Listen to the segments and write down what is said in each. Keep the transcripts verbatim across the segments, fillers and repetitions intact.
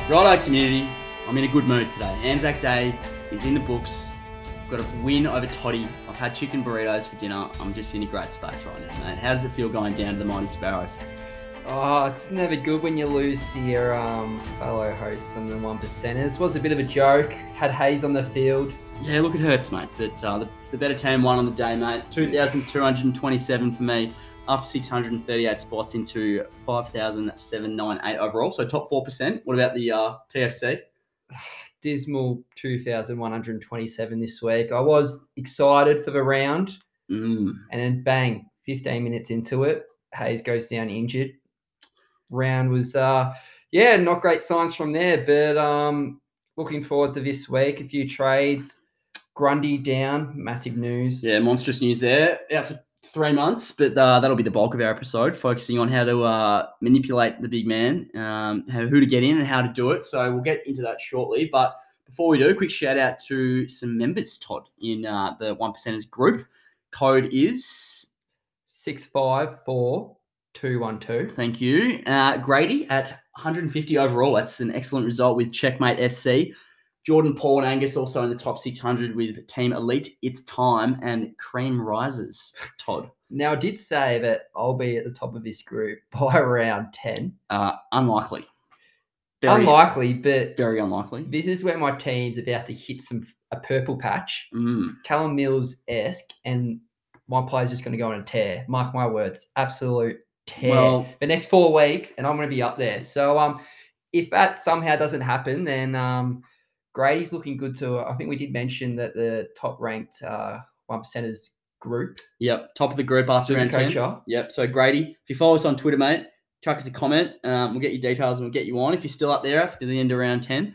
Righto, community. I'm in a good mood today. Anzac Day is in the books. Got a win over Toddy. I've had chicken burritos for dinner. I'm just in a great space right now, mate. How does it feel going down to the Mighty Sparrows? Oh, it's never good when you lose to your um, fellow hosts on the one percenters. Was a bit of a joke. Had Hayes on the field. Yeah, look, it hurts, mate. But uh, the, the better team won on the day, mate. two thousand two hundred twenty-seven for me. Up six hundred thirty-eight spots into five thousand seven hundred ninety-eight overall. So top four percent. What about the uh, T F C? Dismal two thousand one hundred twenty-seven this week. I was excited for the round. Mm. And then bang, fifteen minutes into it, Hayes goes down injured. Round was, uh, yeah, not great signs from there. But um, looking forward to this week. A few trades. Grundy down. Massive news. Yeah, monstrous news there. Out for three months, but uh, that'll be the bulk of our episode, focusing on how to uh, manipulate the big man, um, how, who to get in and how to do it. So we'll get into that shortly. But before we do, quick shout out to some members, Todd, in uh, the One Percenters group. Code is six five four two one two. Thank you. Uh, Grady at one hundred fifty overall. That's an excellent result with Checkmate F C. Jordan, Paul, and Angus also in the top six hundred with Team Elite. It's time, and Cream rises. Todd. Now, I did say that I'll be at the top of this group by around ten. Uh, unlikely. Very, unlikely, but very unlikely. This is where my team's about to hit some a purple patch. Mm. Callum Mills-esque, and my player's just going to go on a tear. Mark my words, absolute tear. Well, the next four weeks, and I'm going to be up there. So, um, if that somehow doesn't happen, then um. Grady's looking good too. I think we did mention that the top ranked uh, one percenters group. Yep, top of the group after round ten. Yep. So Grady, if you follow us on Twitter, mate, chuck us a comment. Um, we'll get your details and we'll get you on if you're still up there after the end of round ten.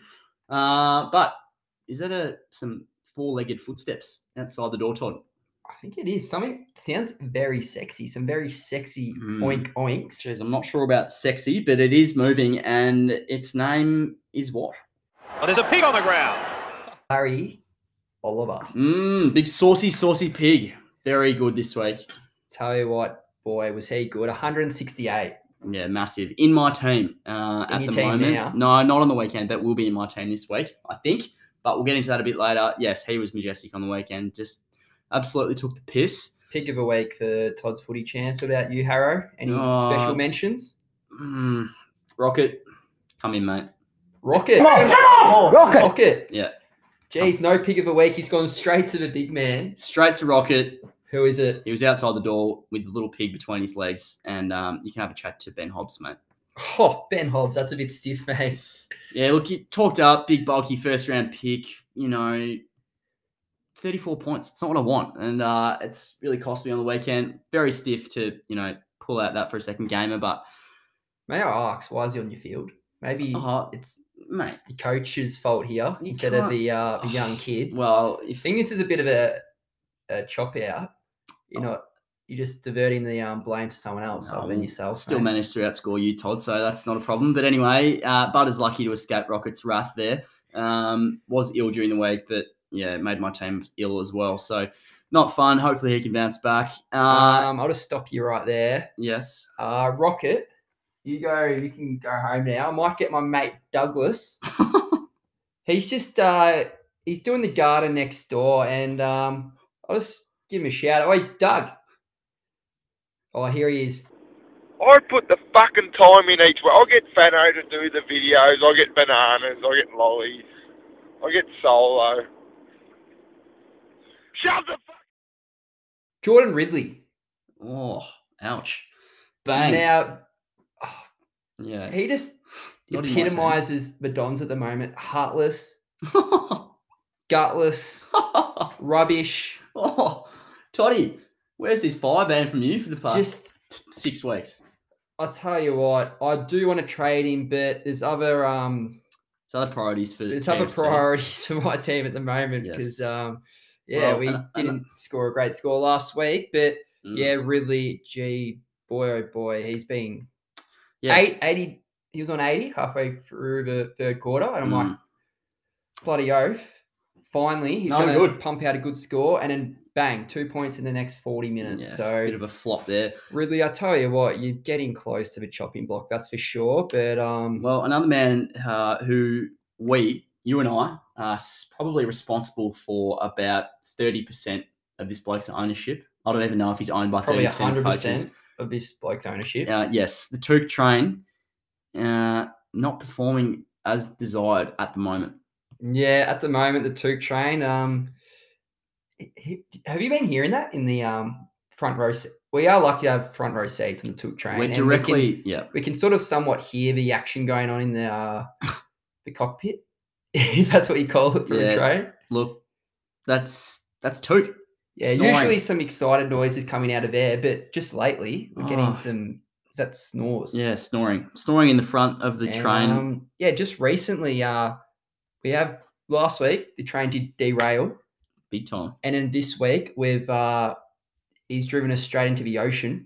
Uh, but is that a some four-legged footsteps outside the door, Todd? I think it is. Something sounds very sexy. Some very sexy mm. oink oinks. Jeez, I'm not sure about sexy, but it is moving, and its name is what? Oh, there's a pig on the ground. Larry Oliver. Mmm, big saucy, saucy pig. Very good this week. Tell you what, boy, was he good. one hundred sixty-eight. Yeah, massive. In my team uh, in at the team moment. Now? No, not on the weekend, but will be in my team this week, I think. But we'll get into that a bit later. Yes, he was majestic on the weekend. Just absolutely took the piss. Pick of a week for Todd's Footy Champs. What about you, Harrow? Any uh, special mentions? Mm, Rocket, come in, mate. Rocket. Come on, off! Rocket. Rocket. Yeah. Jeez, no pick of a week. He's gone straight to the big man. Straight to Rocket. Who is it? He was outside the door with the little pig between his legs, and um, you can have a chat to Ben Hobbs, mate. Oh, Ben Hobbs, that's a bit stiff, mate. Yeah, look, he talked up, big, bulky first-round pick, you know, thirty-four points. It's not what I want, and uh, it's really cost me on the weekend. Very stiff to, you know, pull out that for a second gamer, but... May I ask, why is he on your field? Maybe uh, it's mate the coach's fault here you instead can't... of the uh, the young kid. Well, if... I think this is a bit of a, a chop out. You're not, you're just diverting the um, blame to someone else no, other than yourself. Still mate. managed to outscore you, Todd, so that's not a problem. But anyway, uh, Bud is lucky to escape Rocket's wrath there. Um, was ill during the week, but yeah, made my team ill as well. So not fun. Hopefully he can bounce back. Uh, um, I'll just stop you right there. Yes. Uh, Rocket, you go. You can go home now. I might get my mate Douglas. he's just uh, he's doing the garden next door, and um, I'll just give him a shout. Oh, hey, Doug. Oh, here he is. I put the fucking time in each way. I get Fano to do the videos. I get bananas. I get lollies. I get solo. Shut the fuck. Jordan Ridley. Oh, ouch. Bang. Now, oh, yeah, he just Not epitomizes the Dons at the moment. Heartless, gutless, rubbish. Oh, Toddy, where's this fire band from you for the past Just, t- six weeks? I'll tell you what, I do want to trade him, but there's other um, there's other priorities for there's T F C. other priorities for my team at the moment because Yes. um, yeah, Well, we and- and- didn't score a great score last week, but Mm. yeah, Ridley, gee, boy oh boy, he's been Yeah. eight, eighty. He was on eighty halfway through the third quarter, and I'm Mm. like, bloody oath. Finally, he's No, going to good. pump out a good score, and then bang, two points in the next forty minutes. Yeah, so bit of a flop there. Ridley, I tell you what, you're getting close to the chopping block, that's for sure. But um, Well, another man uh, who we, you and I, are s- probably responsible for about thirty percent of this bloke's ownership. I don't even know if he's owned by probably thirty percent of hundred coaches. percent of this bloke's ownership. Uh, yes, the Took train uh, not performing as desired at the moment. Yeah, at the moment, the Took train. Um, he- he- have you been hearing that in the um front row? se- We are lucky to have front row seats on the Took train. We're and we directly, can- yeah. We can sort of somewhat hear the action going on in the uh, the cockpit, if that's what you call it for Yeah. a train. Look, that's that's Took. Yeah, Snoring. usually some excited noises coming out of there, but just lately we're getting Oh. some. Is that snores? Yeah, snoring, snoring in the front of the And, train. Um, yeah, just recently, uh, we have last week the train did derail, Big time. and then this week we've uh, he's driven us straight into the ocean.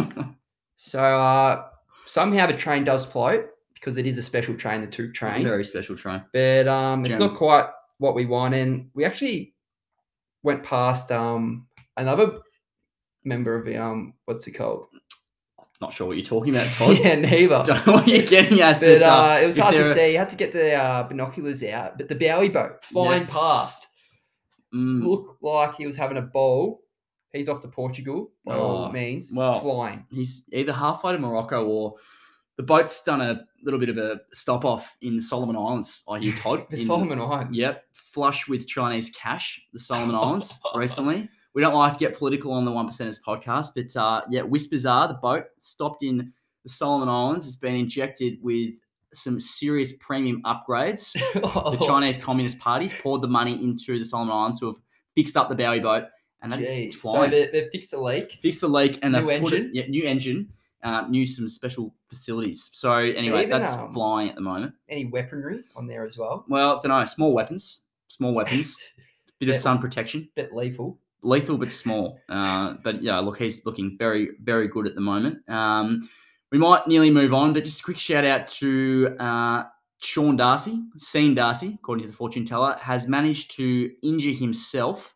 So uh, somehow the train does float because it is a special train, the Took train. Very special train. But um, it's German. not quite what we want. And we actually went past um, another member of the, um, what's it called? Not sure what you're talking about, Todd. Yeah, neither. Don't know what you're getting at. But but, uh, uh, it was if hard to there are- see. You had to get the uh, binoculars out. But the Bowie boat flying Yes. past Mm, looked like he was having a bowl. He's off to Portugal, by all Oh, means. well, flying. he's either halfway to Morocco or the boat's done a little bit of a stop off in the Solomon Islands, I hear, Todd. The in- Solomon Islands. Yep. Flush with Chinese cash, the Solomon Islands recently. We don't like to get political on the One Percenters podcast, but uh, yeah, whispers are the boat stopped in the Solomon Islands. It's been injected with some serious premium upgrades. Oh, The Chinese Communist Party's poured the money into the Solomon Islands, who have fixed up the Bowie boat, and that's Jeez. it's So flying. they, they've fixed the leak. Fixed the leak and New they've put it, engine? yeah, new engine, uh, new some special facilities. So anyway, even, that's um, flying at the moment. Any weaponry on there as well? Well, don't know, small weapons, small weapons, bit of Yeah. sun protection, Bit lethal. lethal but small. Uh, but yeah, look, he's looking very, very good at the moment. Um, we might nearly move on, but just a quick shout out to uh, Sean Darcy, Sean Darcy, according to the fortune teller, has managed to injure himself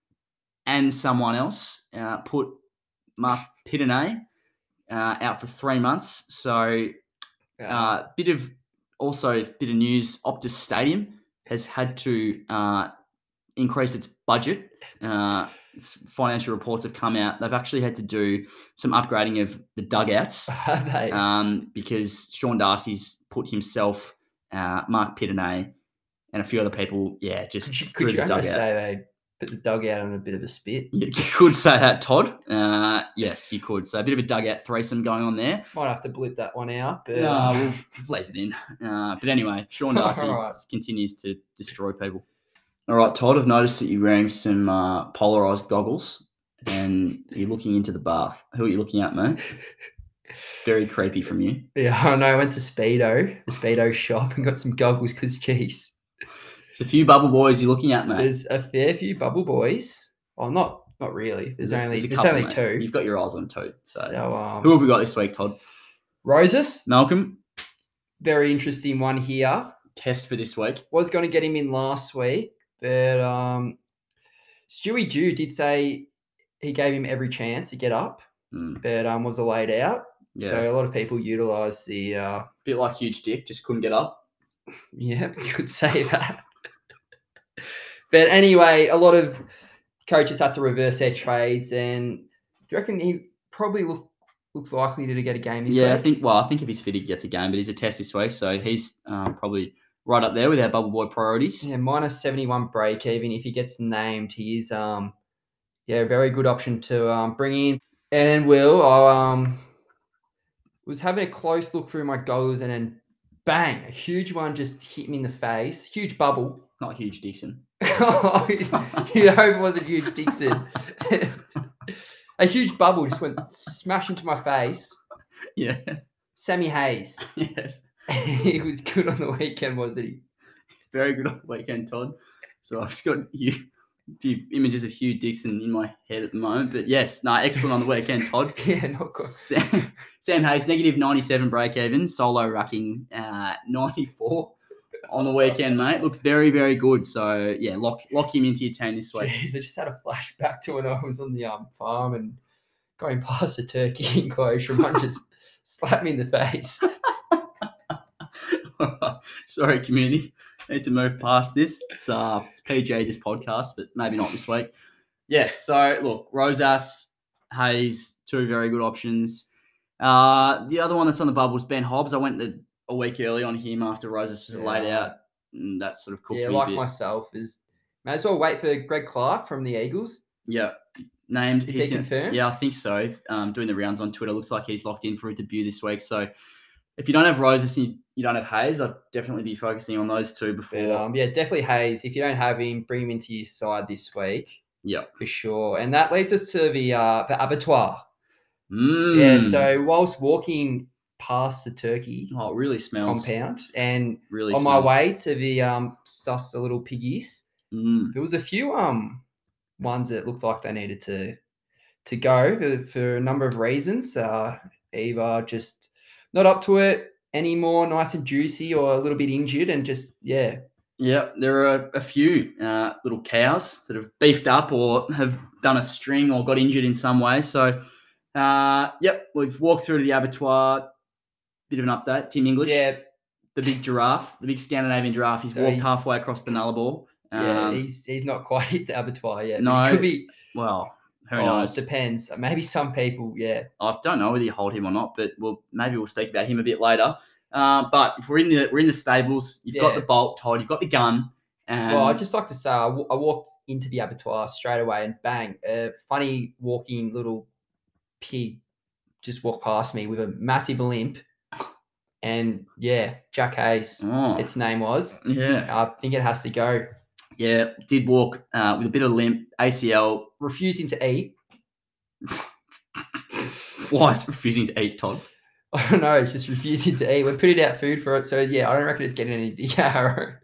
and someone else, uh, put Mark Pittenay uh, out for three months. So Uh, uh, bit of also bit of news. Optus Stadium has had to uh, increase its budget. Uh, its financial reports have come out. They've actually had to do some upgrading of the dugouts have they? um, because Sean Darcy's put himself, uh, Mark Pittenay, and a few other people, yeah, just could you, through could you the almost dugout. say they put the dugout on a bit of a spit? You could say that, Todd. Uh, yes, you could. So a bit of a dugout threesome going on there. Might have to blip that one out. But No, we'll leave it in. Uh, but anyway, Sean Darcy Alright. continues to destroy people. All right, Todd, I've noticed that you're wearing some uh, polarized goggles and you're looking into the bath. Who are you looking at, mate? Very creepy from you. yeah, I know. I went to Speedo, the Speedo shop, and got some goggles because, geez, It's a few bubble boys you're looking at, mate. there's a fair few bubble boys. Well, not not really. There's, a- only a there's, couple, only mate. two. You've got your eyes on two. So, So, um, who have we got this week, Todd? Roses, Malcolm, very interesting one here. test for this week. Was going to get him in last week, but um, Stewie Dew did say he gave him every chance to get up, Mm, but um, was laid out. yeah. So a lot of people utilise the uh, Bit like huge dick, just couldn't get up. yeah, you could say that. But anyway, a lot of coaches had to reverse their trades, and do you reckon he probably look, looks likely to get a game this Yeah, I week? think. Well, I think if he's fit, he gets a game. But he's a test this week, so he's um, probably right up there with our bubble boy priorities. Yeah, minus seventy-one break even. If he gets named, he is um yeah, a very good option to um bring in. And then Will, I um was having a close look through my goals, and then bang, a huge one just hit me in the face. Huge bubble. Not huge Dixon. You hope it wasn't huge Dixon. A huge bubble just went smash into my face. Yeah. Sammy Hayes. Yes. He was good on the weekend, wasn't he? Very good on the weekend, Todd. So I've just got a few images of Hugh Dixon in my head at the moment. But yes, no, excellent on the weekend, Todd. Yeah, not good. Sam, Sam Hayes, negative ninety-seven break even, solo rucking uh, ninety-four. on the weekend, mate. Looked very, very good. So yeah, lock lock him into your team this week. Jeez, I just had a flashback to when I was on the um, farm and going past the turkey enclosure and one just slapped me in the face. Sorry, community. Need to move past this. It's uh, it's P G this podcast, but maybe not this week. Yes. So look, Rosas, Hayes, two very good options. Uh, the other one that's on the bubble is Ben Hobbs. I went the, a week early on him after Rosas was Yeah. laid out, and that sort of cooked Yeah, me a like bit. myself, is may as well wait for Greg Clark from the Eagles. Yeah. Named. Is he's he gonna- confirmed? Yeah, I think so. Um, doing the rounds on Twitter, looks like he's locked in for a debut this week. So if you don't have Rosas and you, you don't have Hayes, I'd definitely be focusing on those two before. But, um, yeah, definitely Hayes. If you don't have him, bring him into your side this week yeah. for sure. And that leads us to the uh, the abattoir. Mm. Yeah. So whilst walking past the turkey Oh, it really smells. compound and Really on smells. my way to the um suss the little piggies, Mm. there was a few um ones that looked like they needed to to go for, for a number of reasons. Uh, either just not up to it anymore, nice and juicy, or a little bit injured, and just yeah, Yeah, there are a few uh, little cows that have beefed up or have done a string or got injured in some way. So, uh, yep, we've walked through to the abattoir. Bit of an update. Tim English, yeah, the big giraffe, the big Scandinavian giraffe. He's So walked he's- halfway across the Nullarbor. yeah. Um, he's he's not quite hit the abattoir yet. but no, he could be. well, who oh, knows? Depends. Maybe some people. Yeah. I don't know whether you hold him or not, but we'll maybe we'll speak about him a bit later. Uh, but if we're in the we're in the stables, you've got Yeah. the bolt, Todd, you've got the gun, and Well, I'd just like to say I, w- I walked into the abattoir straight away and bang, a funny walking little pig just walked past me with a massive limp. And yeah, Jack Hayes, oh, its name was. yeah, I think it has to go. yeah, did walk uh, with a bit of limp, A C L. Refusing to eat. Why is refusing to eat, Todd? I don't know, it's just refusing to eat. We're putting out food for it. So yeah, I don't reckon it's getting any bigger.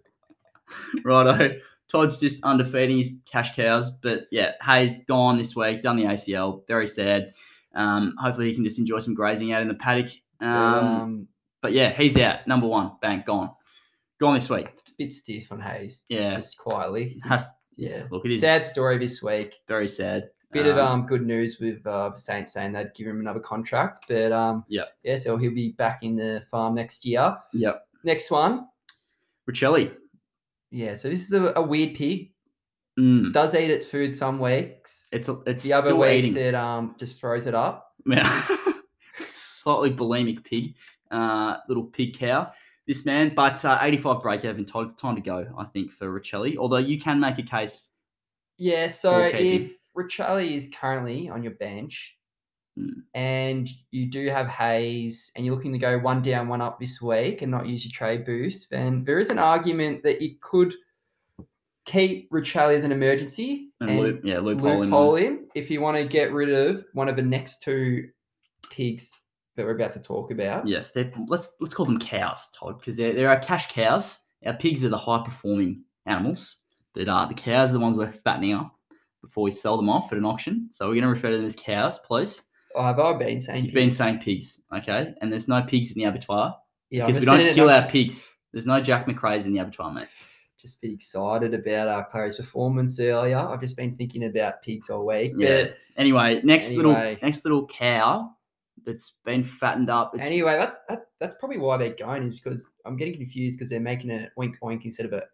Righto. Todd's just underfeeding his cash cows. But yeah, Hayes gone this week, done the A C L. Very sad. Um, hopefully he can just enjoy some grazing out in the paddock. Um, um, but yeah, he's out. Number one. Bang, gone. Gone this week. it's a bit stiff on Hayes. Yeah. Just quietly. Has, Yeah. look, it is Sad story this week. very sad. Bit of um good news with uh, the Saints saying they'd give him another contract, but um Yeah. yeah, so he'll be back in the farm next year. Yep. Next one, Richelli. yeah. So this is a, a weird pig. Mm. Does eat its food some weeks. It's it's The other still weeks eating. it um just throws it up. Yeah. Slightly bulimic pig, uh, little pig cow. This man, but uh, eighty-five break even. Todd, it's time to go. I think for Richelli. Although you can make a case. Yeah. So Poor keeping. if Richelli is currently on your bench, Mm. and you do have Hayes, and you're looking to go one down, one up this week, and not use your trade boost, then there is an argument that you could keep Richelli as an emergency And, loop, yeah, loophole, loophole in. him if you want to get rid of one of the next two pigs that we're about to talk about. Yes, they're, let's let's call them cows, Todd, because there there are cash cows. Our pigs are the high performing animals, but uh, the cows are the ones we're fattening up before we sell them off at an auction. So we're going to refer to them as cows, please. Oh, have I been saying? You've been pigs? saying pigs, okay? And there's no pigs in the abattoir Yeah, because I'm we just don't saying it, kill I'm our just, pigs. There's no Jack McRae's in the abattoir, mate. Just been excited about uh, Clary's performance earlier. I've just been thinking about pigs all week. Yeah. But Anyway, next little Anyway. next little cow that's been fattened up. It's, anyway, that, that that's probably why they're going, is because I'm getting confused because they're making a oink oink instead of a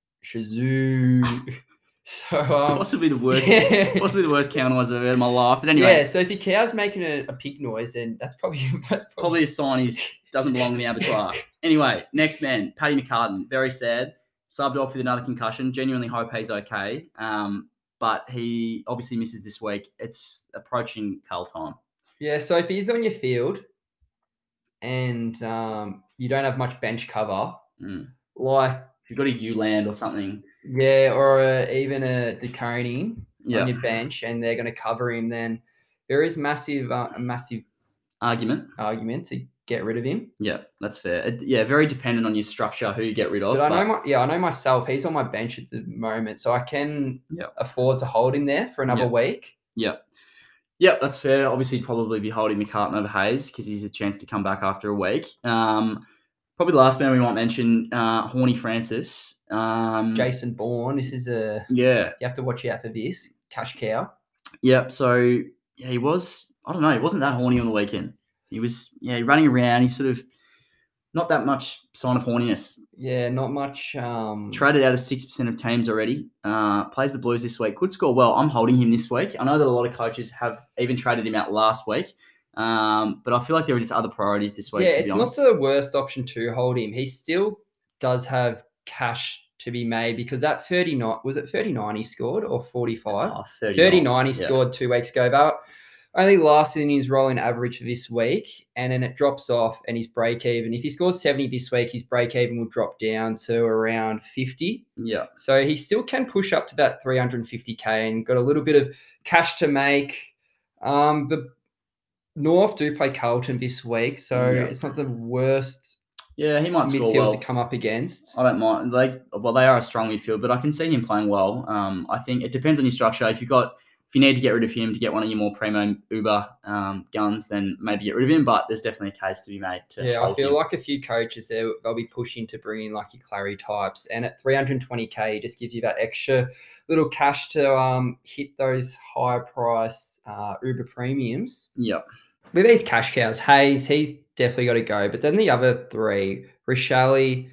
shazoo. so um, possibly the worst, yeah. possibly the worst cow noise I've ever heard in my life. But anyway, Yeah, so if your cow's making a, a pig noise, then that's probably that's probably, probably a sign he doesn't belong in the abattoir. Anyway, next man, Paddy McCartan. Very sad. Subbed off with another concussion. Genuinely hope he's okay. Um, but he obviously misses this week. It's approaching cull time. yeah. So if he's on your field and um, you don't have much bench cover, Mm. like If you've got a U-land or something, yeah, or uh even a Deconing yeah, on your bench, and they're going to cover him, then there is massive uh, a massive argument. argument to get rid of him. Yeah, that's fair. It- yeah, very dependent on your structure, who you get rid of. But I know, but- my, yeah, I know myself. He's on my bench at the moment, so I can Yeah. afford to hold him there for another Yeah. week. Yeah. Yeah, that's fair. Obviously, probably be holding McCartan over Hayes because he's a chance to come back after a week. Um, Probably the last man we might mention, uh, Horny Francis. Um, Jason Bourne. This is a Yeah. you have to watch out for this cash cow. Yep. So yeah, he was. I don't know. He wasn't that horny on the weekend. He was. Yeah, running around. He sort of not that much sign of horniness. Yeah, not much. Um, Traded out of six percent of teams already. Uh, plays the Blues this week. Could score well. I'm holding him this week. I know that a lot of coaches have even traded him out last week. Um, but I feel like there are just other priorities this week. yeah, to it's be not honest. the worst option to hold him. He still does have cash to be made because that thirty-nine was it thirty-nine he scored or forty-five? Oh, thirty-nine. thirty-nine he Yeah. scored two weeks ago, but only lasted in his rolling average this week, and then it drops off and he's break even. If he scores seventy this week, his break even will drop down to around fifty. Yeah. So he still can push up to that three hundred fifty K and got a little bit of cash to make. Um, the North do play Carlton this week, so Yeah. it's not the worst Yeah, he might score midfield well. to come up against. I don't mind. Like, well, they are a strong midfield, but I can see him playing well. Um, I think it depends on your structure. If you got, if you need to get rid of him to get one of your more primo Uber um, guns, then maybe get rid of him. But there's definitely a case to be made to. Yeah, I hold feel him. like a few coaches there they'll be pushing to bring in like your Clary types, and at three hundred twenty K, it just gives you that extra little cash to um hit those higher price uh, Uber premiums. Yep. With these cash cows, Hayes, he's definitely got to go. But then the other three, Rochelle,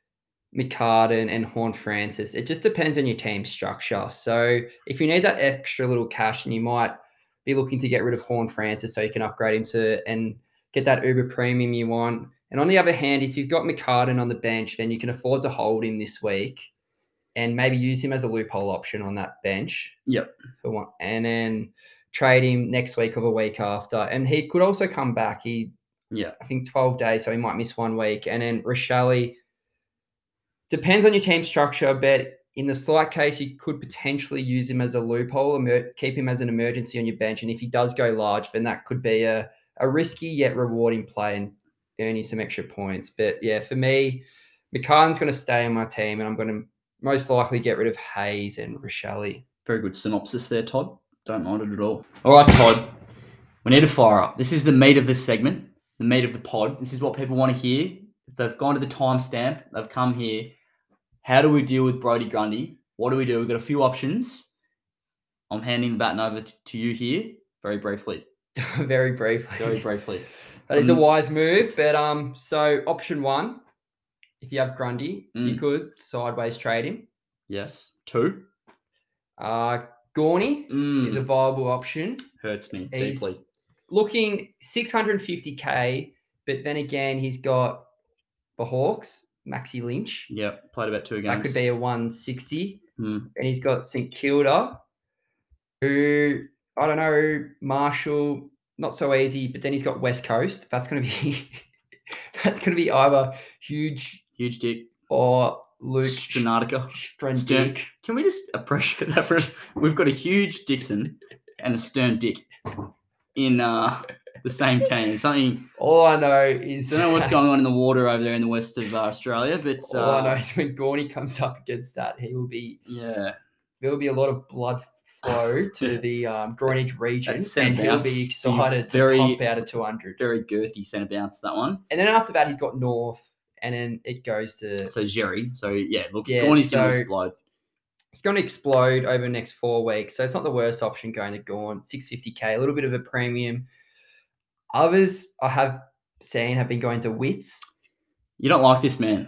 McCartan, and Horn Francis, it just depends on your team structure. So if you need that extra little cash, and you might be looking to get rid of Horn Francis so you can upgrade him to and get that Uber premium you want. And on the other hand, if you've got McCartan on the bench, then you can afford to hold him this week and maybe use him as a loophole option on that bench. Yep. For one, and then trade him next week or the week after. And he could also come back. He, Yeah. I think twelve days, so he might miss one week. And then Rochelle, depends on your team structure, but in the slight case, you could potentially use him as a loophole, emer- keep him as an emergency on your bench. And if he does go large, then that could be a, a risky yet rewarding play and earn you some extra points. But yeah, for me, McCartan's going to stay on my team, and I'm going to most likely get rid of Hayes and Rochelle. Very good synopsis there, Todd. Don't mind it at all. All right, Todd. We need to fire up. This is the meat of this segment, the meat of the pod. This is what people want to hear. They've gone to the timestamp. They've come here. How do we deal with Brodie Grundy? What do we do? We've got a few options. I'm handing the baton over t- to you here very briefly. Very briefly. Very briefly. That is a wise move. But um, so option one, if you have Grundy, Mm. you could sideways trade him. Yes. Two. Uh, Gorney Mm. is a viable option. Hurts me He's deeply. looking six hundred fifty K, but then again, he's got the Hawks, Maxi Lynch. Yeah, played about two games. That could be a one sixty. Mm. And he's got St Kilda, who, I don't know, Marshall, not so easy, but then he's got West Coast. That's going to be that's going to be either huge Huge dick. or Luke Stranatica. Stern. Strendick. Can we just appreciate that? For we've got a huge Dixon and a Stern Dick in uh, the same team. It's something. All I know is Don't know what's going on in the water over there in the west of uh, Australia, but uh, all I know is when Gorney comes up against that, he will be yeah, there will be a lot of blood flow to the um, Groinage region, That centre and he'll bounce be be excited very- to pump out a two hundred. very girthy centre bounce that one. And then after that, he's got North, and then it goes to So Jerry. So yeah, look, Yeah, Gorney's going to so- explode. it's going to explode over the next four weeks. So it's not the worst option going to Gorn. six fifty K, a little bit of a premium. Others I have seen have been going to Wits. You don't like this man.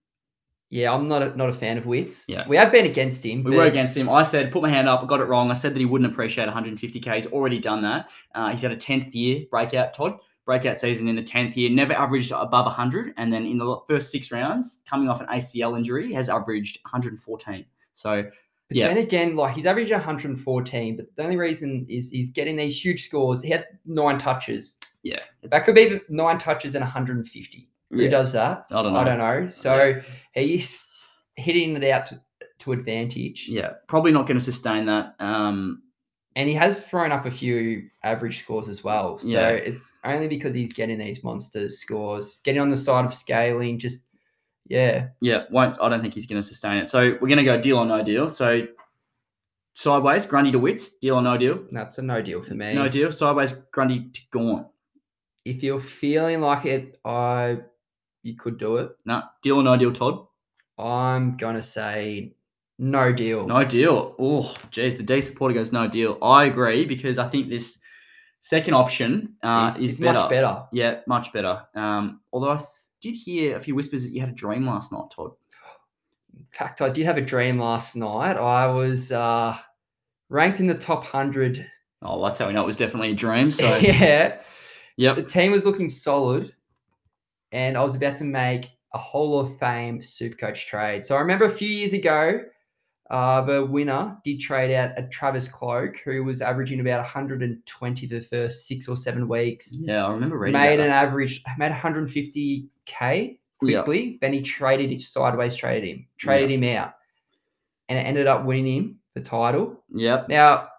Yeah, I'm not a, not a fan of Wits. Yeah. We have been against him. We but were against him. I said, put my hand up. I got it wrong. I said that he wouldn't appreciate one hundred fifty K. He's already done that. Uh, he's had a tenth year breakout, Todd. Breakout season in the tenth year. Never averaged above one hundred. And then in the first six rounds, coming off an A C L injury, has averaged one hundred fourteen. So, But yeah. then again, like he's averaged one hundred fourteen, but the only reason is he's getting these huge scores. He had nine touches. yeah. It's, That could be nine touches and one hundred fifty. Who Yeah. does that? I don't know. I don't know. So he's hitting it out to, to advantage. Yeah. Probably not going to sustain that. Um, And he has thrown up a few average scores as well. So Yeah. it's only because he's getting these monster scores, getting on the side of scaling, just, yeah. yeah. Won't. I don't think he's going to sustain it. So we're going to go deal or no deal. So sideways, Grundy to Wits. Deal or no deal? That's a no deal for me. No deal. Sideways, Grundy to Gorn. If you're feeling like it, I you could do it. No, deal or no deal, Todd? I'm gonna say no deal. No deal. Oh, geez, the D supporter goes no deal. I agree because I think this second option uh, It's- is it's better. much better. Yeah, much better. Um, although I th- did hear a few whispers that you had a dream last night, Todd. In fact, I did have a dream last night. I was uh, ranked in the top hundred. Oh, that's how we know it was definitely a dream. So, yeah, yep. the team was looking solid, and I was about to make a Hall of Fame Supercoach trade. So I remember a few years ago, uh, the winner did trade out a Travis Cloak, who was averaging about one hundred twenty the first six or seven weeks. Yeah, I remember reading Made about an that. average, made one hundred fifty K Yeah. quickly. Then he traded it sideways, traded him, traded him out, and it ended up winning him the title. Yep. Now,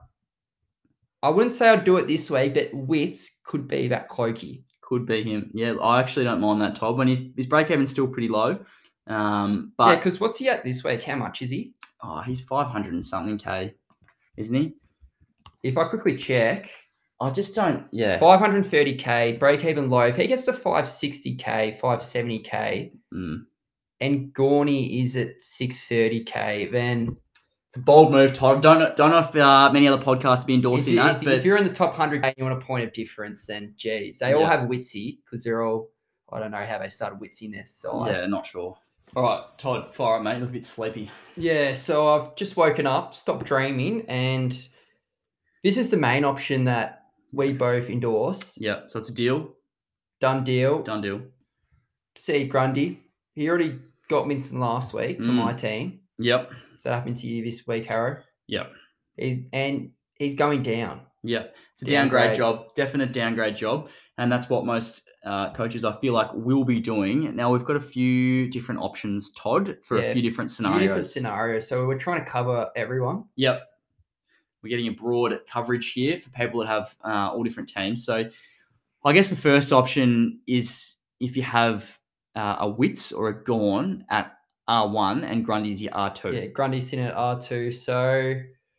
I wouldn't say I'd do it this way, but Wits could be that Clokey. Could be him. Yeah, I actually don't mind that, Todd. When his his break even's still pretty low. Um, Yeah, but because what's he at this week? How much is he? oh, he's five hundred and something K, isn't he? If I quickly check, I just don't. Yeah. five hundred thirty K, break even low. If he gets to five sixty K, five seventy K, Mm. and Gorney is at six thirty K, then It's a bold move, Todd. Don't know, don't know if uh, many other podcasts be if, endorsing you, that, if, but if you're in the top one hundred K and you want a point of difference, then geez, they all Yeah. have Witsy because they're all, I don't know how they started Witsy in this side. yeah, not sure. All right, Todd, fire up, mate. You look a bit sleepy. Yeah, so I've just woken up, stopped dreaming, and this is the main option that we both endorse. Yeah, so it's a deal. Done deal. Done deal. See Grundy. He already got Winston last week for Mm. my team. Yep. So that happened to you this week, Harrow. Yep. He's and he's going down. Yep. It's a downgrade, Downgrade. job. Definite downgrade job. And that's what most uh, coaches, I feel like, will be doing. Now, we've got a few different options, Todd, for Yeah, a few different Few different scenarios. scenarios. So we're trying to cover everyone. Yep. We're getting a broad coverage here for people that have uh, all different teams. So I guess the first option is if you have uh, a Wits or a Gorn at R one and Grundy's your R two. Yeah, Grundy's sitting at R two. So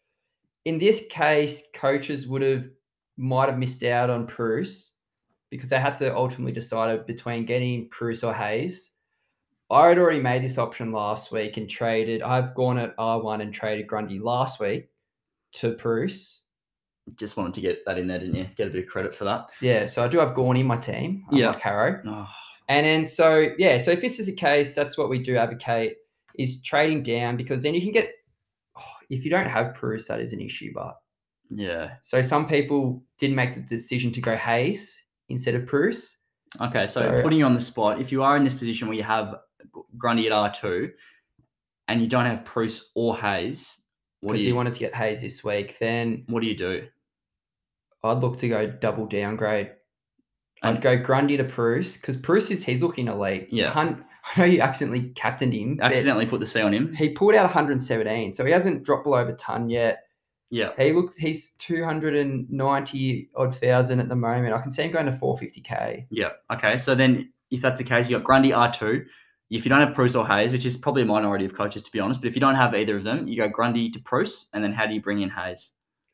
in this case, coaches would have might have missed out on Bruce because they had to ultimately decide between getting Bruce or Hayes. I had already made this option last week and traded. I've gone at R one and traded Grundy last week to Bruce. Just wanted to get that in there, didn't you? Get a bit of credit for that. Yeah, so I do have Gorn in my team, Yeah. unlike Harrow. Oh, And then so yeah, so if this is a case, that's what we do advocate is trading down because then you can get oh, if you don't have Bruce, that is an issue. But yeah. so some people did make the decision to go Hayes instead of Bruce. Okay, so, So- putting you on the spot, if you are in this position where you have Grundy at R two and you don't have Bruce or Hayes, what do Because you you wanted to get Hayes this week, then what do you do? I'd look to go double downgrade. And- I'd go Grundy to Bruce because Bruce is he's looking elite. Yeah. Hun- I know you accidentally captained him. but Accidentally put the C on him. He pulled out one hundred seventeen, so he hasn't dropped below the ton yet. Yeah. He looks he's two hundred ninety odd thousand at the moment. I can see him going to four fifty K. Yeah. Okay. So then if that's the case, you got Grundy R two. If you don't have Bruce or Hayes, which is probably a minority of coaches to be honest, but if you don't have either of them, you go Grundy to Bruce, and then how do you bring in Hayes?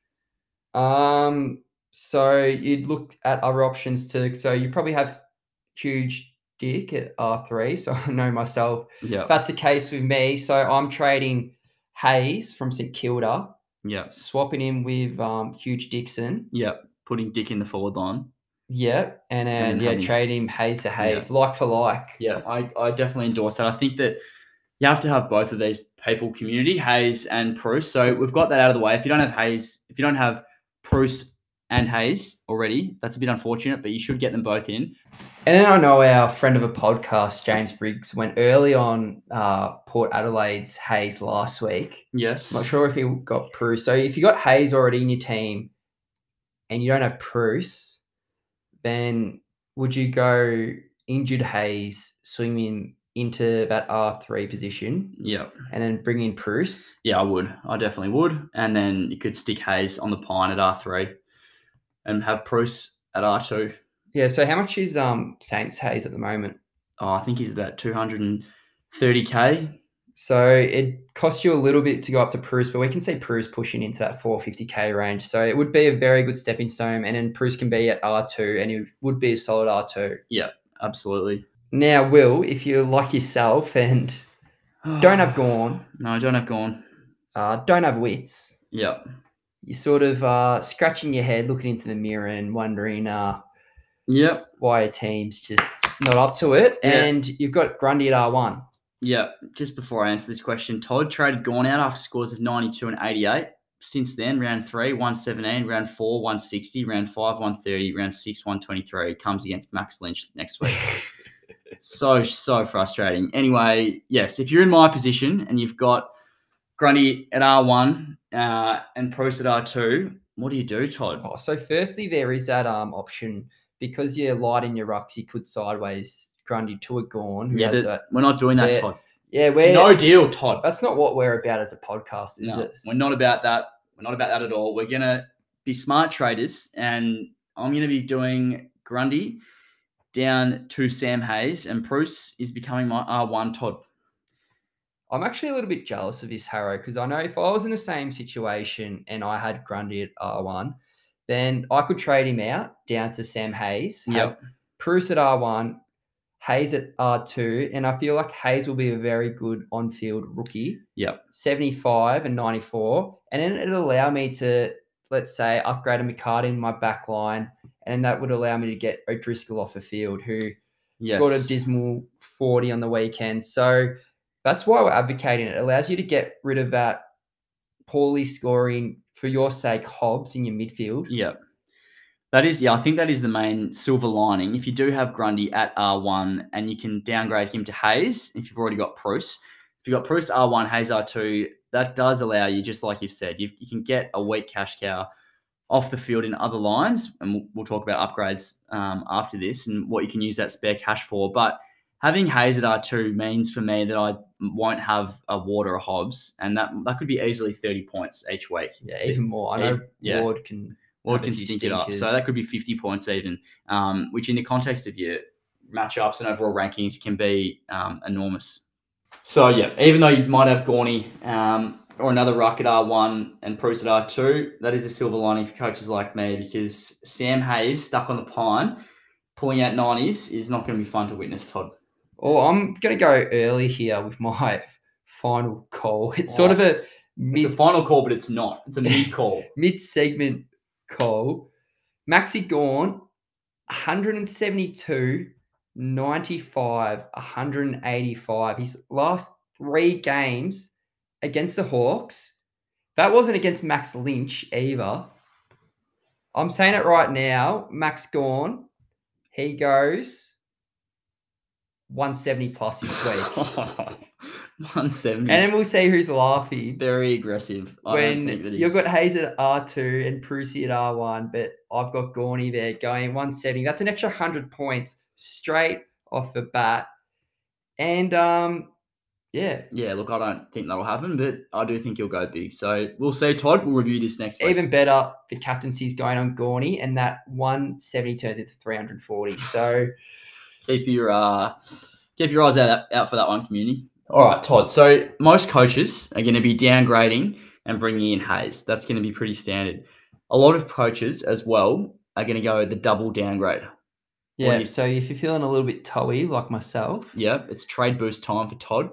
Um, so you'd look at other options to so you probably have huge dick at R three. So I know myself. Yeah. If that's the case with me, so I'm trading Hayes from St Kilda, Yeah. swapping him with um Huge Dixon. Yeah. Putting Dick in the forward line. Yeah, and then then yeah, having- trading Hayes to Hayes, like for like. Yeah, I, I definitely endorse that. I think that you have to have both of these people community, Hayes and Bruce. So we've got that out of the way. If you don't have Hayes, if you don't have Bruce and Hayes already, that's a bit unfortunate, but you should get them both in. And then I know our friend of a podcast, James Briggs, went early on uh, Port Adelaide's Hayes last week. Yes. I'm not sure if he got Bruce. So if you got Hayes already in your team and you don't have Bruce, then would you go injured Hayes, swing him into that R three position Yeah. and then bring in Bruce? Yeah, I would. I definitely would. And then you could stick Hayes on the pine at R three and have Bruce at R two. Yeah, so how much is um Saints Hayes at the moment? Oh, I think he's about two hundred thirty K. So it costs you a little bit to go up to Bruce, but we can see Bruce pushing into that four fifty K range. So it would be a very good stepping stone. And then Bruce can be at R two and he would be a solid R two. Absolutely. Now, Will, if you're like yourself and don't have Gorn, No, I don't have Gorn. uh, don't have Wits, Yeah. you're sort of uh, scratching your head, looking into the mirror and wondering uh, Yep. why your team's just not up to it. Yeah. And you've got Grundy at R one. Yeah. Just before I answer this question, Todd traded Gorn out after scores of ninety-two and eighty-eight. Since then, round three, one seventeen, round four, one sixty, round five, one thirty, round six, one twenty-three. Comes against Max Lynch next week. so, so frustrating. Anyway, yes, if you're in my position and you've got Grundy at R one uh, and Proust at R two, what do you do, Todd? Oh, so firstly, there is that um option because you're light in your rucks, you could sideways Grundy to a Gorn. Who Yeah, has but that. we're not doing that, We're- Todd. Yeah, It's we're no deal, Todd. that's not what we're about as a podcast, is No, it? we're not about that. We're not about that at all. We're gonna be smart traders, and I'm gonna be doing Grundy down to Sam Hayes, and Bruce is becoming my R one, Todd. I'm actually a little bit jealous of this, Harrow, because I know if I was in the same situation and I had Grundy at R one, then I could trade him out down to Sam Hayes. have Yep. Bruce at R one, Hayes at R two, and I feel like Hayes will be a very good on-field rookie. Yep. seventy-five and ninety-four, and then it'll allow me to, let's say, upgrade a McCarty in my back line, and that would allow me to get O'Driscoll off the field, who Yes. scored a dismal forty on the weekend. So that's why we're advocating it. It allows you to get rid of that poorly scoring, for your sake, Hobbs in your midfield. Yep. That is, yeah, I think that is the main silver lining. If you do have Grundy at R one and you can downgrade him to Hayes, if you've already got Bruce, if you've got Bruce R one, Hayes R two, that does allow you, just like you've said, you, you can get a weak cash cow off the field in other lines. And we'll, we'll talk about upgrades um, after this and what you can use that spare cash for. But having Hayes at R two means for me that I won't have a Ward or a Hobbs, and that that could be easily thirty points each week. Yeah, even more. I know Even- yeah. Ward can. Ward have a can few stink it up. stinkers. So that could be fifty points even, um, which in the context of your matchups and overall rankings can be um, enormous. So, yeah, even though you might have Gorney um, or another ruck at R one and Bruce at R two, that is a silver lining for coaches like me, because Sam Hayes stuck on the pine, pulling out nineties is not going to be fun to witness, Todd. Oh, I'm going to go early here with my final call. It's sort of a It's mid, a final call, but it's not. It's a mid call. mid-segment call. Maxi Gorn, one seventy-two, ninety-five, one eighty-five. His last three games against the Hawks. That wasn't against Max Lynch either. I'm saying it right now. Max Gorn, he goes one seventy plus this week. one seventy. And then we'll see who's laughing. Very aggressive. I don't When think that you've is- got Hayes at R two and Prusy at R one, but I've got Gorney there going one seventy. That's an extra one hundred points straight off the bat. And, um, yeah, Yeah, look, I don't think that'll happen, but I do think he'll go big. So we'll see, Todd. We'll review this next week. even better, the captaincy's going on Gorney, and that one seventy turns into three hundred forty. So, Keep your uh, keep your eyes out out for that one, community. All right, Todd. So most coaches are going to be downgrading and bringing in Hayes. That's going to be pretty standard. A lot of coaches as well are going to go the double downgrade. yeah, do you- so if you're feeling a little bit toey like myself, Yep, it's trade boost time for Todd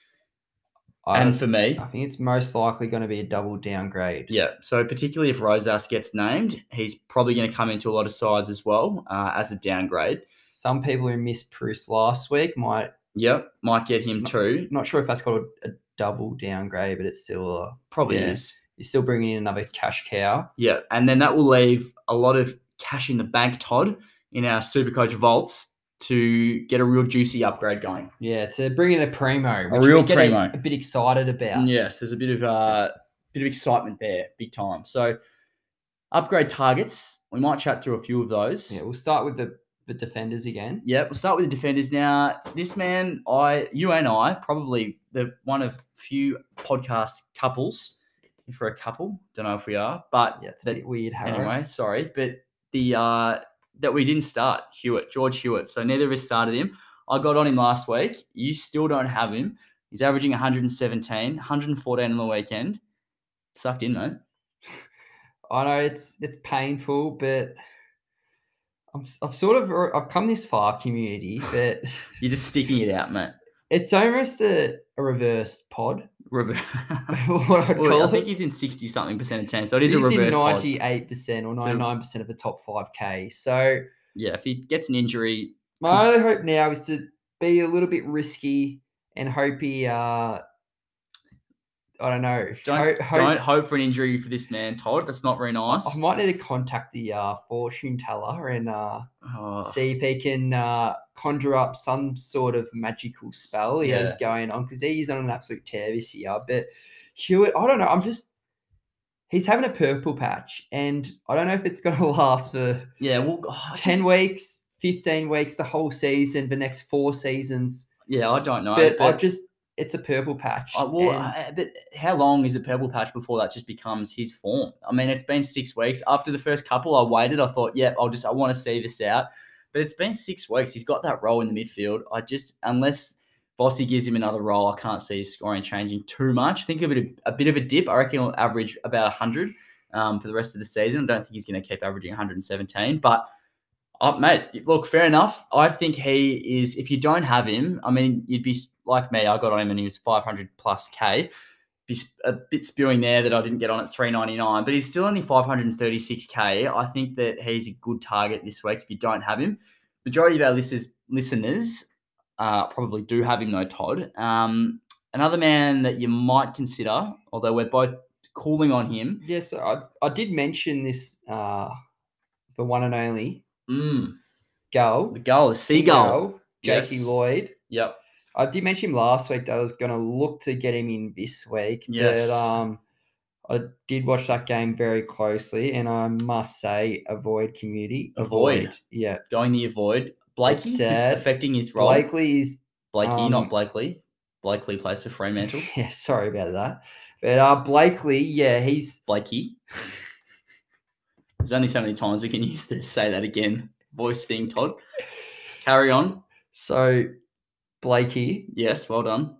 I, and for me. I think it's most likely going to be a double downgrade. Yeah, so particularly if Rosas gets named, he's probably going to come into a lot of sides as well uh, as a downgrade. Some people who missed Bruce last week might, Yep, might get him too. not sure if that's called a, a double downgrade, but it's still a, Probably Yeah. is. you're still bringing in another cash cow. Yeah, and then that will leave a lot of cash in the bank, Todd, in our Supercoach vaults to get a real juicy upgrade going. Yeah, to bring in a primo, which real we're getting primo. a bit excited about. Yes, there's a bit of uh, bit of excitement there, big time. So upgrade targets, we might chat through a few of those. Yeah, we'll start with the, the defenders again. Yeah, we'll start with the defenders now. This man, I, you and I, probably the one of few podcast couples, if we're a couple, don't know if we are, but Yeah, it's a that, bit weird, Harrow. anyway, sorry, but the uh, that we didn't start Hewitt, George Hewitt. So neither of us started him. I got on him last week. You still don't have him. He's averaging one seventeen, one fourteen on the weekend. Sucked in, mate. I know it's it's painful, but I'm, s- I've sort of I've come this far, community, but You're just sticking it out, mate. it's almost a, a reverse pod. Rever- What I'd Well, call I think it. he's in sixty something percent of teams, so it is He's a reverse in pod. ninety-eight percent or So- ninety-nine percent of the top five K. So Yeah, if he gets an injury, my only hope now is to be a little bit risky and hope he, uh, I don't know. don't hope, hope- don't hope for an injury for this man, Todd. That's not very I, nice. I might need to contact the uh, fortune teller and uh, Oh, see if he can uh, conjure up some sort of magical spell he has Yeah. going on, because he's on an absolute tear this year. But Hewitt, I don't know. I'm just he's having a purple patch, and I don't know if it's going to last for yeah, well, oh, I ten just- weeks, fifteen weeks, the whole season, the next four seasons. Yeah, I don't know. but, but I just it's a purple patch. Uh, well, and I, but how long is a purple patch before that just becomes his form? I mean, it's been six weeks. After the first couple, I waited. I thought, yeah, I'll just I want to see this out. But it's been six weeks. He's got that role in the midfield. I just unless Vossi gives him another role, I can't see his scoring changing too much. I think a bit of, a bit of a dip. I reckon he'll average about one hundred um, for the rest of the season. I don't think he's going to keep averaging one hundred seventeen, but. Uh, mate, look, fair enough. I think he is, if you don't have him, I mean, you'd be like me. I got on him and he was five hundred plus K. Be a bit spewing there that I didn't get on at three ninety-nine, but he's still only five hundred thirty-six K. I think that he's a good target this week if you don't have him. Majority of our listeners, listeners uh, probably do have him though, Todd. Um, another man that you might consider, although we're both cooling on him. yes, I, I did mention this uh, the one and only Mm, Gull. the goal, the seagull. Jakey Yes. Lloyd. Yep. I did mention him last week that I was going to look to get him in this week. Yes. But um, I did watch that game very closely, and I must say, avoid community. Avoid. Yeah. Going the avoid. Blakey It's sad. affecting his role. Blakely is. Blakey, um, not Blakely. Blakely plays for Fremantle. Yeah, sorry about that. But uh, Blakely, yeah, he's. Blakey. There's only so many times we can use this. Say that again. Voice thing, Todd. Carry on. So, Blakey. Yes, well done.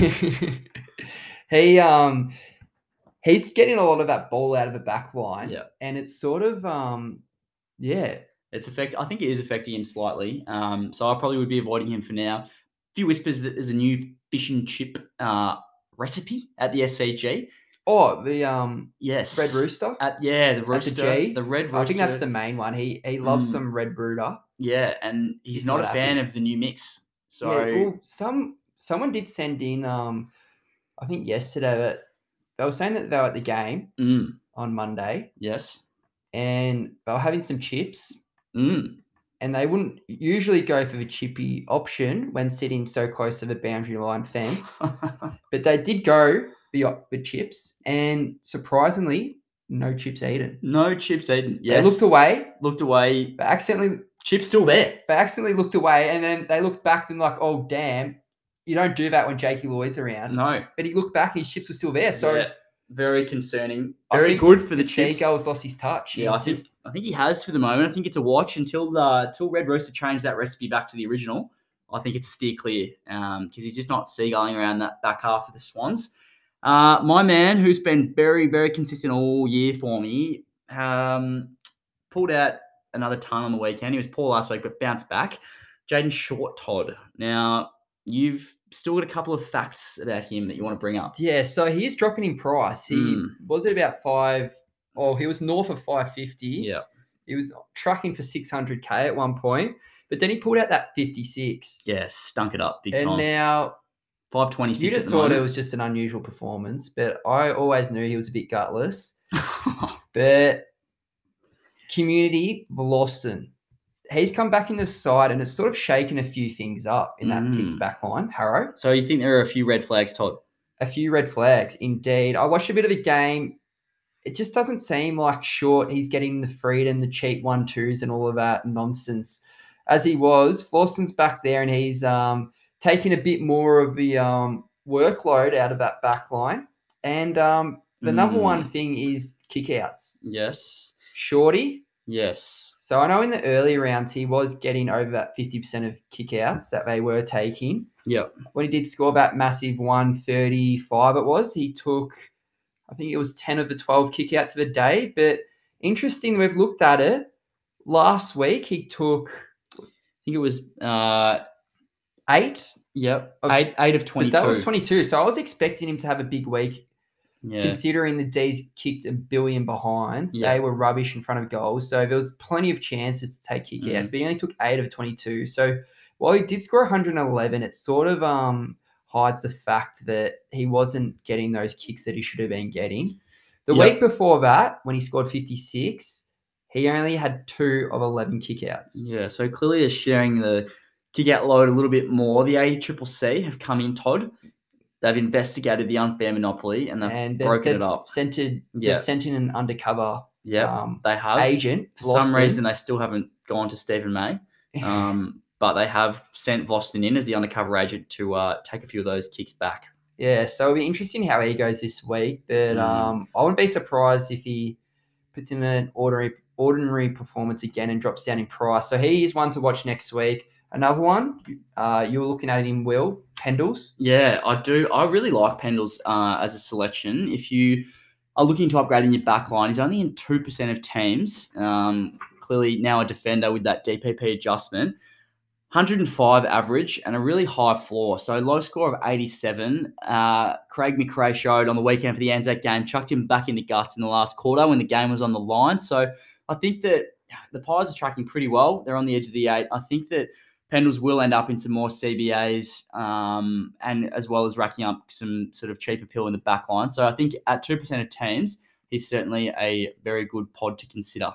he um he's getting a lot of that ball out of the back line. Yeah. And it's sort of um yeah. It's affect. I think it is affecting him slightly. Um, so I probably would be avoiding him for now. A few whispers that there's a new fish and chip uh, recipe at the S C G. Oh, the um Yes. Red Rooster. At, yeah, the rooster. G? The red rooster. I think that's the main one. He he loves Mm. some Red Brooder. Yeah, and he's, He's not, not a fan happy. of the new mix. So yeah, well, some someone did send in um I think yesterday that they were saying that they were at the game mm, on Monday yes. and they were having some chips. Mm. And they wouldn't usually go for the chippy option when sitting so close to the boundary line fence. But they did go the, op- the chips, and surprisingly, no chips eaten. no chips eaten. Yes. They looked away, Looked away. but accidentally Chips still there. they accidentally looked away, and then they looked back and like, oh damn, you don't do that when Jakey Lloyd's around. No. But he looked back and his chips were still there. So Yeah, very concerning. I Very think good for the, chips. Seagull's lost his touch. Yeah, I He think just I think he has for the moment. I think it's a watch until uh, until Red Rooster changed that recipe back to the original. I think it's a steer clear because he's just not seagulling around that back half of the Swans. Uh, my man, who's been very, very consistent all year for me, um, pulled out another ton on the weekend. He was poor last week, but bounced back. Jaden Short Todd. Now, you've still got a couple of facts about him that you want to bring up. Yeah, so he is dropping in price. He Mm. was at about five. Oh, he was north of five fifty. Yeah. He was tracking for six hundred K at one point, but then he pulled out that fifty-six. Yeah, stunk it up big And time. now five twenty-six you at just the thought moment. it was just an unusual performance, but I always knew he was a bit gutless. But community, Lawson, he's come back in the side and it's sort of shaken a few things up in that Ticks Mm. back line. Harrow, So you think there are a few red flags, Todd? a few red flags, indeed. I watched a bit of the game. It just doesn't seem like Short, he's getting the freedom, the cheap one twos and all of that nonsense as he was. Lawson's back there and he's um, taking a bit more of the um, workload out of that back line. And um, the number Mm. one thing is kickouts. Yes. Shorty. Yes. So I know in the early rounds he was getting over that fifty percent of kickouts that they were taking. Yep. When he did score that massive one thirty-five it was, he took, I think it was ten of the twelve kickouts of a day. But interesting, we've looked at it. last week he took I think it was uh, eight. yep, Of- eight eight of But twenty-two. that was twenty-two. So I was expecting him to have a big week, yeah, considering the D's kicked a billion behinds. Yeah. They were rubbish in front of goals. So there was plenty of chances to take kick Mm. outs, but he only took eight of twenty-two. So while he did score one hundred eleven, it sort of um hides the fact that he wasn't getting those kicks that he should have been getting. The Yep. week before that, when he scored fifty-six, he only had two of eleven kickouts. Yeah, so clearly they're sharing the kick out load a little bit more. The A C C C have come in, Todd. They've investigated the unfair monopoly and they've And they've, broken they've it up. Sent in, Yeah. they've sent in an undercover Yeah, um, they have. agent. For some Vlosten. reason, they still haven't gone to Stephen May. Um, but they have sent Vlosten in as the undercover agent to uh, take a few of those kicks back. Yeah, so it'll be interesting how he goes this week. But Mm. um, I wouldn't be surprised if he puts in an ordinary ordinary performance again and drops down in price. So he is one to watch next week. Another one, uh, you were looking at him, Will, Pendles. Yeah, I do. I really like Pendles uh, as a selection. If you are looking to upgrade in your back line, he's only in two percent of teams. Um, clearly now a defender with that D P P adjustment. one hundred five average and a really high floor. So low score of eighty-seven. Uh, Craig McRae showed on the weekend for the Anzac game, chucked him back in the guts in the last quarter when the game was on the line. So I think that the Pies are tracking pretty well. They're on the edge of the eight. I think that Pendles will end up in some more C B As um, and as well as racking up some sort of cheaper pill in the back line. So I think at two percent of teams, he's certainly a very good pod to consider.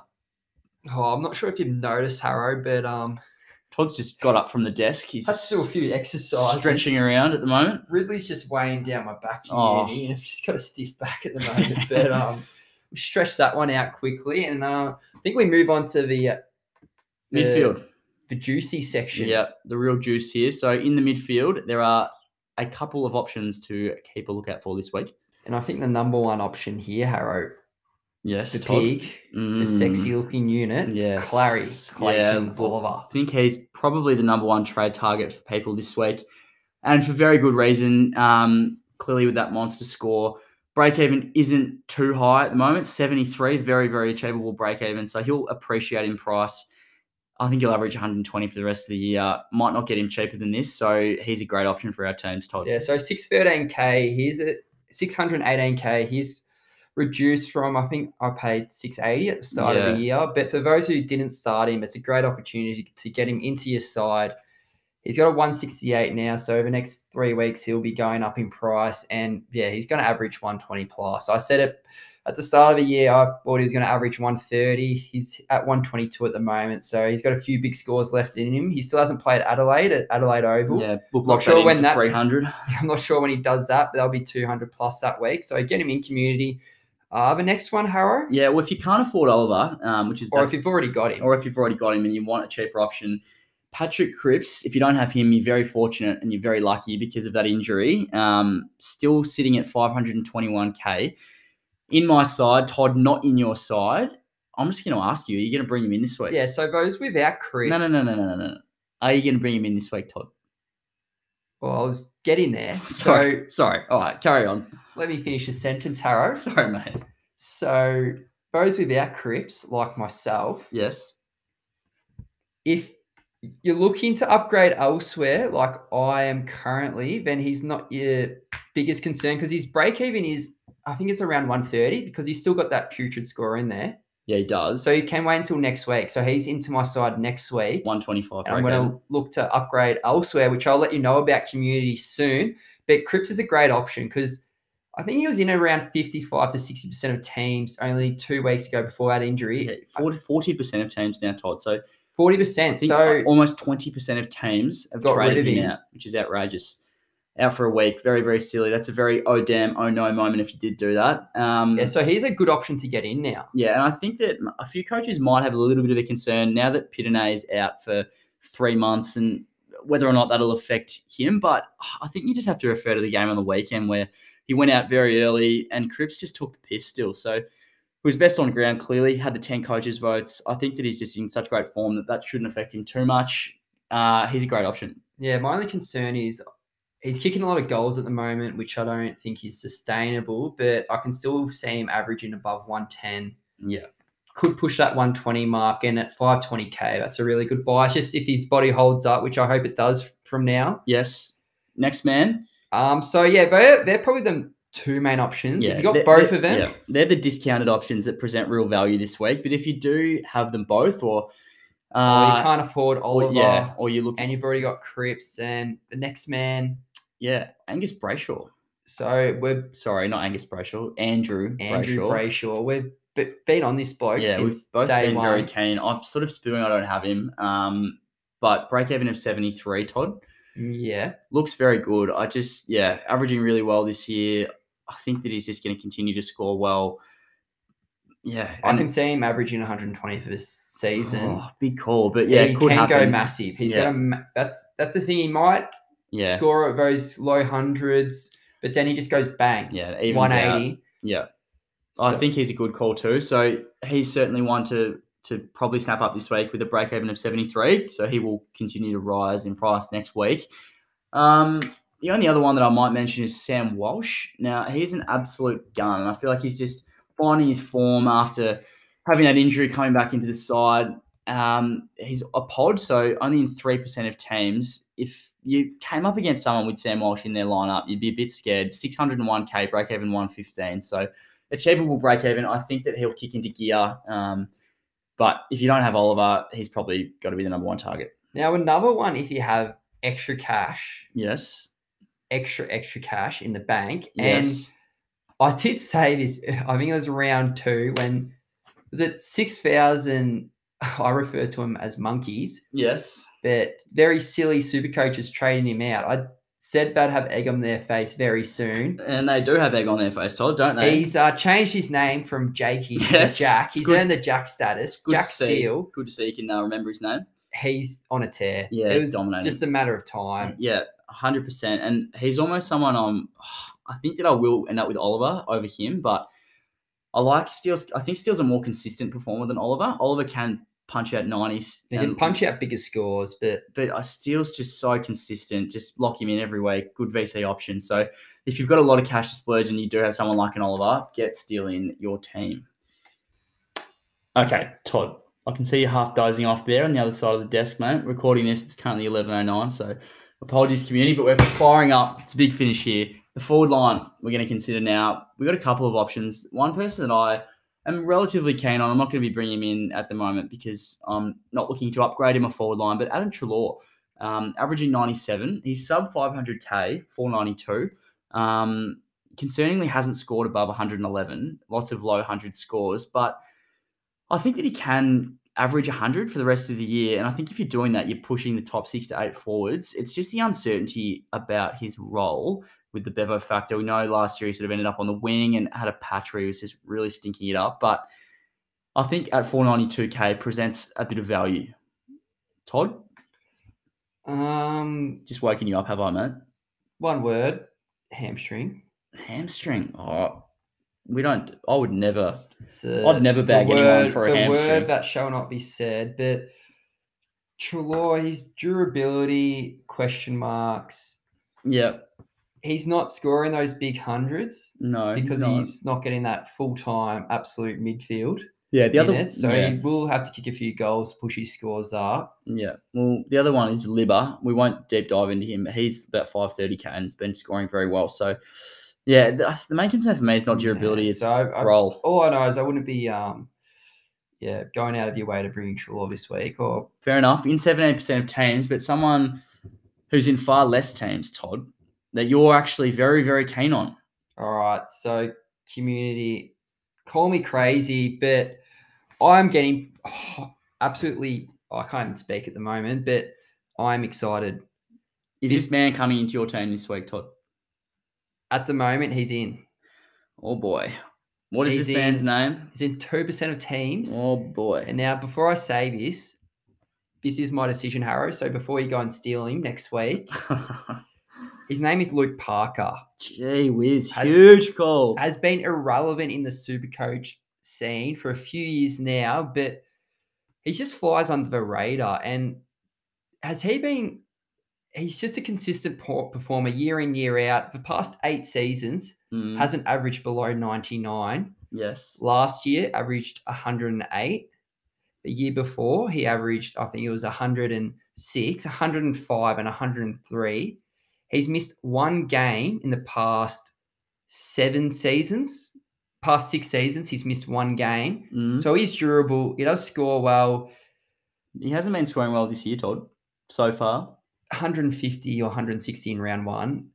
Oh, I'm not sure if you've noticed, Harrow, but um, Todd's just got up from the desk. He's has just to do a few exercises. stretching around at the moment. Ridley's just weighing down my back Oh. community, and I've just got a stiff back at the moment. But um, we stretched that one out quickly, and uh, I think we move on to the, uh, the Midfield. the juicy section. Yeah, the real juice here. So in the midfield, there are a couple of options to keep a lookout for this week. And I think the number one option here, Harrow, Yes, the Todd. pig, the Mm. sexy looking unit, Yes. Clary, Yeah, Clayton well, Oliver. I think he's probably the number one trade target for people this week. And for very good reason. Um, clearly with that monster score. Break even isn't too high at the moment. seventy-three, very, very achievable break even. So he'll appreciate in price. I think he'll average one hundred twenty for the rest of the year. Might not get him cheaper than this. So he's a great option for our teams, Todd. Yeah, so six thirteen K, he's at six hundred eighteen K. He's reduced from, I think I paid six eighty at the start of Yeah. the year. But for those who didn't start him, it's a great opportunity to get him into your side. He's got a one sixty-eight now, so over the next three weeks, he'll be going up in price. And yeah, he's going to average one twenty plus. I said it at the start of the year, I thought he was going to average one thirty. He's at one twenty-two at the moment, so he's got a few big scores left in him. He still hasn't played Adelaide at Adelaide Oval. Yeah, book Not lock sure that in when for that- three hundred. I'm not sure when he does that, but that'll be two hundred plus that week. So get him in community. Uh, the next one, Harrow, Yeah, well, if you can't afford Oliver, um, which is or that- if you've already got him. or if you've already got him and you want a cheaper option, Patrick Cripps, if you don't have him, you're very fortunate and you're very lucky because of that injury. Um, still sitting at five hundred twenty-one K. In my side, Todd, not in your side. I'm just going to ask you, are you going to bring him in this week? Yeah, so those without Cripps. No, no, no, no, no, no, no. Are you going to bring him in this week, Todd? Well, I was getting there. Sorry. So Sorry. All right, carry on. let me finish the sentence, Harrow. Sorry, mate. So those without Cripps, like myself, Yes. if you're looking to upgrade elsewhere, like I am currently, then he's not your biggest concern because his break even is, I think it's around one thirty because he's still got that putrid score in there. Yeah, he does. So you can wait until next week. So he's into my side next week. one twenty-five. And I'm break going even. to look to upgrade elsewhere, which I'll let you know about community soon. But Cripps is a great option because I think he was in around fifty-five to sixty percent of teams only two weeks ago before that injury. Yeah, forty, forty percent of teams now, Todd. So forty I percent. think So almost twenty percent of teams have Got rid traded of him him. out, which is outrageous. Out for a week. Very, very silly. That's a very oh damn, oh no moment if you did do that. Um, yeah, so he's a good option to get in now. yeah, and I think that a few coaches might have a little bit of a concern now that Pitane is out for three months and whether or not that'll affect him. But I think you just have to refer to the game on the weekend where he went out very early and Cripps just took the piss still. So he was best on ground, clearly, had the ten coaches' votes. I think that he's just in such great form that that shouldn't affect him too much. Uh, he's a great option. Yeah, my only concern is he's kicking a lot of goals at the moment, which I don't think is sustainable, but I can still see him averaging above one ten. Yeah. could push that one twenty mark, and at five twenty K, that's a really good buy. It's just if his body holds up, which I hope it does from now. Yes. Next man. Um. So yeah, they're, they're probably the two main options. Yeah, if you got they're- both they're- of them, yeah, they're the discounted options that present real value this week. But if you do have them both, or or uh, you can't afford or, Oliver, yeah, or you look, and you've already got Cripps and the next man. yeah, Angus Brayshaw. So we're Sorry, not Angus Brayshaw. Andrew, Andrew Brayshaw. Brayshaw. We've be- been on this bloke Yeah, we've since both day been one. very keen. I'm sort of spewing I don't have him. Um, but break even of seventy-three, Todd. Yeah. Looks very good. I just, yeah, averaging really well this year. I think that he's just going to continue to score well. Yeah. I and- can see him averaging one hundred twenty for this season. Oh, big call. But yeah, he it could can happen. go massive. He's Yeah. gonna. ma- That's that's the thing. He might Yeah. score at those low hundreds, but then he just goes bang. Yeah. Evens one out. eighty. Yeah. I So- think he's a good call too. So he's certainly one to to probably snap up this week with a break even of seventy-three. So he will continue to rise in price next week. Um, the only other one that I might mention is Sam Walsh. Now, he's an absolute gun. And I feel like he's just finding his form after having that injury coming back into the side. Um, he's a pod, so only in three percent of teams. If you came up against someone with Sam Walsh in their lineup, you'd be a bit scared. six hundred one K, break even one fifteen. So achievable break even. I think that he'll kick into gear. Um, but if you don't have Oliver, he's probably got to be the number one target. Now another one, if you have extra cash, Yes. extra extra cash in the bank, Yes. and I did say this. I think it was round two when was it six thousand. I refer to them as monkeys, Yes. but very silly super coaches trading him out. I said they'd have egg on their face very soon. And they do have egg on their face, Todd, don't they? He's uh, changed his name from Jakey Yes, to Jack. it's He's good- earned the Jack status. Good Jack to see. Steele. Good to see you can uh, remember his name. He's on a tear. Yeah, it was dominating. just a matter of time. Yeah, one hundred percent. And he's almost someone I'm, I think that I will end up with Oliver over him, but I like Steele's. I think Steele's a more consistent performer than Oliver. Oliver can punch out nineties. He can and- punch out bigger scores, but But uh, Steele's just so consistent. Just lock him in every week. Good V C option. So if you've got a lot of cash to splurge and you do have someone like an Oliver, get Steele in your team. Okay, Todd. I can see you half dozing off there on the other side of the desk, mate. Recording this, it's currently eleven oh nine, so apologies, community, but we're firing up. It's a big finish here. The forward line we're going to consider now. We've got a couple of options. One person that I am relatively keen on, I'm not going to be bringing him in at the moment because I'm not looking to upgrade him a forward line, but Adam Treloar, um, averaging ninety-seven. He's sub five hundred K, four ninety-two. Um, concerningly hasn't scored above one hundred eleven. Lots of low one hundred scores, but I think that he can average one hundred for the rest of the year. And I think if you're doing that, you're pushing the top six to eight forwards. It's just the uncertainty about his role with the Bevo factor. We know last year he sort of ended up on the wing and had a patch where he was just really stinking it up. But I think at four ninety-two K presents a bit of value. Todd, um, just waking you up, have I, mate? one word: hamstring. Hamstring. Oh, we don't. I would never. It's, uh, I'd never the bag anyone word- for a the hamstring. word that shall not be said. But Treloar, his durability question marks. Yeah. He's not scoring those big hundreds No. he's because not. he's not getting that full time absolute midfield Yeah. The other. minutes. So yeah. he will have to kick a few goals, to push his scores up. Yeah. Well, the other one is Libba. We won't deep dive into him, but he's about five thirty K and has been scoring very well. So, yeah, the, the main concern for me is not durability, Yeah, it's so I- I- role. All I know is I wouldn't be, um, yeah, going out of your way to bring in Treloar this week. Or Fair enough. In seventy-eight percent of teams, but someone who's in far less teams, Todd, that you're actually very, very keen on. all right, so community, call me crazy, but I'm getting oh, absolutely. I can't even speak at the moment, but I'm excited. Is This- this man coming into your team this week, Todd? At the moment, he's in. Oh, boy. What is He's this man's in- name? He's in two percent of teams. Oh, boy. And now, before I say this, this is my decision, Harrow. So before you go and steal him next week, his name is Luke Parker. Gee whiz. Has- Huge call. Has been irrelevant in the Supercoach scene for a few years now, but he just flies under the radar. And has he been? He's just a consistent por- performer year in, year out. The past eight seasons Mm. hasn't averaged below ninety-nine. Yes. Last year, averaged one hundred eight. The year before, he averaged, I think it was one hundred six, one hundred five, and one hundred three. He's missed one game in the past seven seasons. Past six seasons, he's missed one game. Mm. So he's durable. He does score well. He hasn't been scoring well this year, Todd, so far. one hundred fifty or one hundred sixty in round one.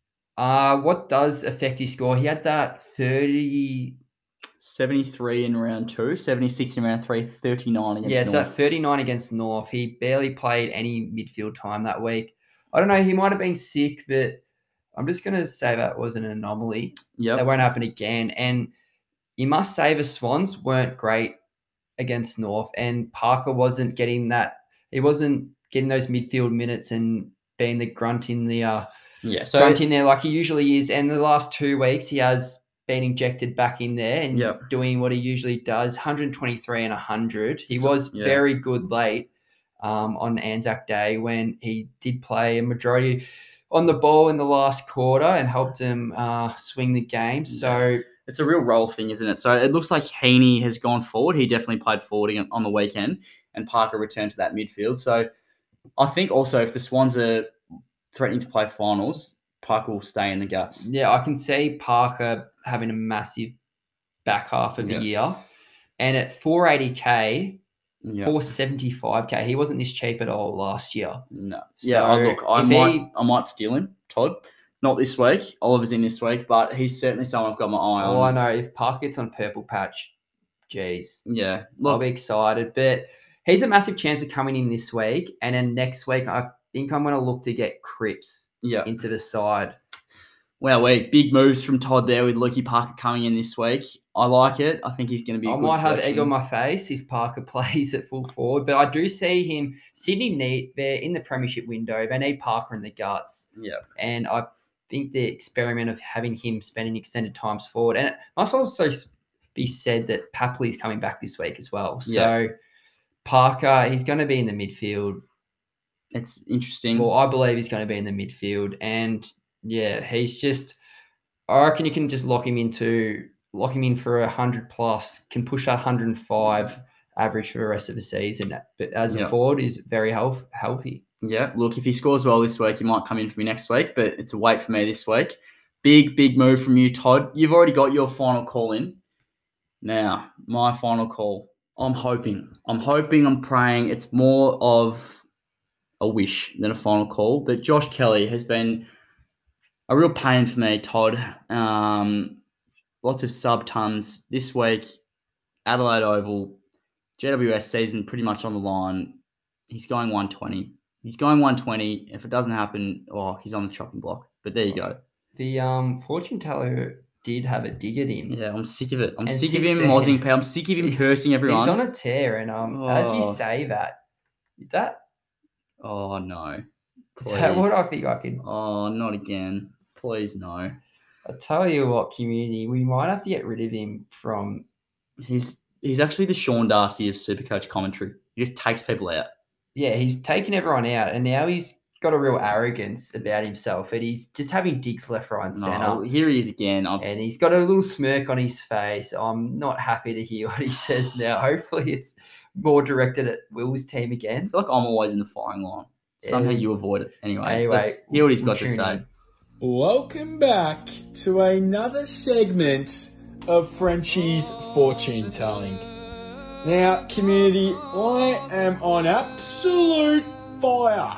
Uh, what does affect his score? He had that thirty... seventy-three in round two, seventy-six in round three, thirty-nine against yeah, North. so that thirty-nine against North. He barely played any midfield time that week. I don't know. He might have been sick, but I'm just going to say that was an anomaly. Yep. That won't happen again. And you must say the Swans weren't great against North, and Parker wasn't getting that. He wasn't getting those midfield minutes and being the grunt in the uh, yeah, so grunt in there like he usually is. And the last two weeks, he has been injected back in there and Yep. doing what he usually does, one hundred twenty-three and one hundred. He So- was yeah. very good late um, on Anzac Day when he did play a majority on the ball in the last quarter and helped him uh, swing the game. So it's a real role thing, isn't it? So it looks like Heaney has gone forward. He definitely played forward again on the weekend, and Parker returned to that midfield. So I think also if the Swans are threatening to play finals, Parker will stay in the guts. yeah, I can see Parker having a massive back half of Yeah. the year. And at four eighty K, Yeah. four seventy-five K, he wasn't this cheap at all last year. No. So Yeah, I look, I if might he- I might steal him, Todd. Not this week. Oliver's in this week, but he's certainly someone I've got my eye on. Oh, I know. If Parker gets on Purple Patch, geez, Yeah. I'll Look, be excited. But he's a massive chance of coming in this week. And then next week, I think I'm going to look to get Cripps yeah. into the side. Wow, wait, big moves from Todd there with Lukey Parker coming in this week. I like it. I think he's going to be a I good might have selection. egg on my face if Parker plays at full forward, but I do see him. Sydney need they're in the premiership window. They need Parker in the guts, Yeah. and I think the experiment of having him spending extended times forward, and it must also be said that Papley's coming back this week as well. So Parker, he's going to be in the midfield. It's interesting. Well, I believe he's going to be in the midfield, and yeah, he's just. I reckon you can just lock him into lock him in for a hundred plus. Can push that one hundred five average for the rest of the season. But as Yeah. a forward, is very health, healthy. Yeah, look, if he scores well this week, he might come in for me next week, but it's a wait for me this week. Big, big move from you, Todd. You've already got your final call in. Now, my final call. I'm hoping. I'm hoping, I'm praying. It's more of a wish than a final call. But Josh Kelly has been a real pain for me, Todd. Um, lots of sub tons this week. Adelaide Oval, G W S season pretty much on the line. He's going one twenty. He's going one twenty. If it doesn't happen, oh, he's on the chopping block. But there you go. The um, fortune teller did have a dig at him. Yeah, I'm sick of it. I'm And sick of since him then, mozzing people. I'm sick of him He's- cursing everyone. He's on a tear, and um, as you Oh. say that, is that Oh, no. is that what Please. I think I can? Oh, not again. Please, no. I tell you what, community, we might have to get rid of him from. He's he's actually the Sean Darcy of Supercoach commentary. He just takes people out. Yeah, he's taken everyone out, and now he's got a real arrogance about himself, and he's just having digs left, right, and No, centre. here he is again. I'm, And he's got a little smirk on his face. I'm not happy to hear what he says now. Hopefully, it's more directed at Will's team I again. feel like I'm always in the firing line. Somehow Yeah. you avoid it. Anyway, Anyway, let's hear what he's got to tune say. in. Welcome back to another segment of Frenchie's fortune telling. Now, community, I am on absolute fire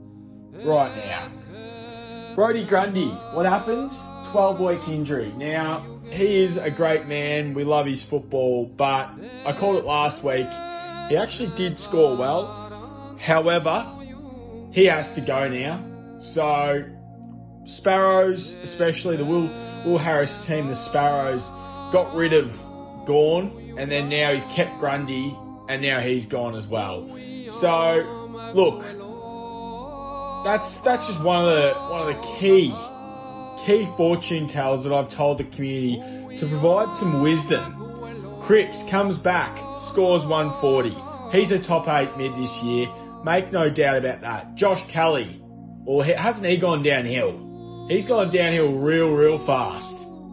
right now. Brodie Grundy, what happens? twelve week injury. Now, he is a great man. We love his football, but I called it last week. He actually did score well. However, he has to go now. So, Sparrows, especially the Will Will Harris team, the Sparrows, got rid of Gawn, and then now he's kept Grundy, and now he's gone as well. So, look, that's that's just one of the one of the key key fortune tellers that I've told the community to provide some wisdom. Cripps comes back, scores one forty. He's a top eight mid this year. Make no doubt about that. Josh Kelly, or hasn't he gone downhill? He's gone downhill real, real fast.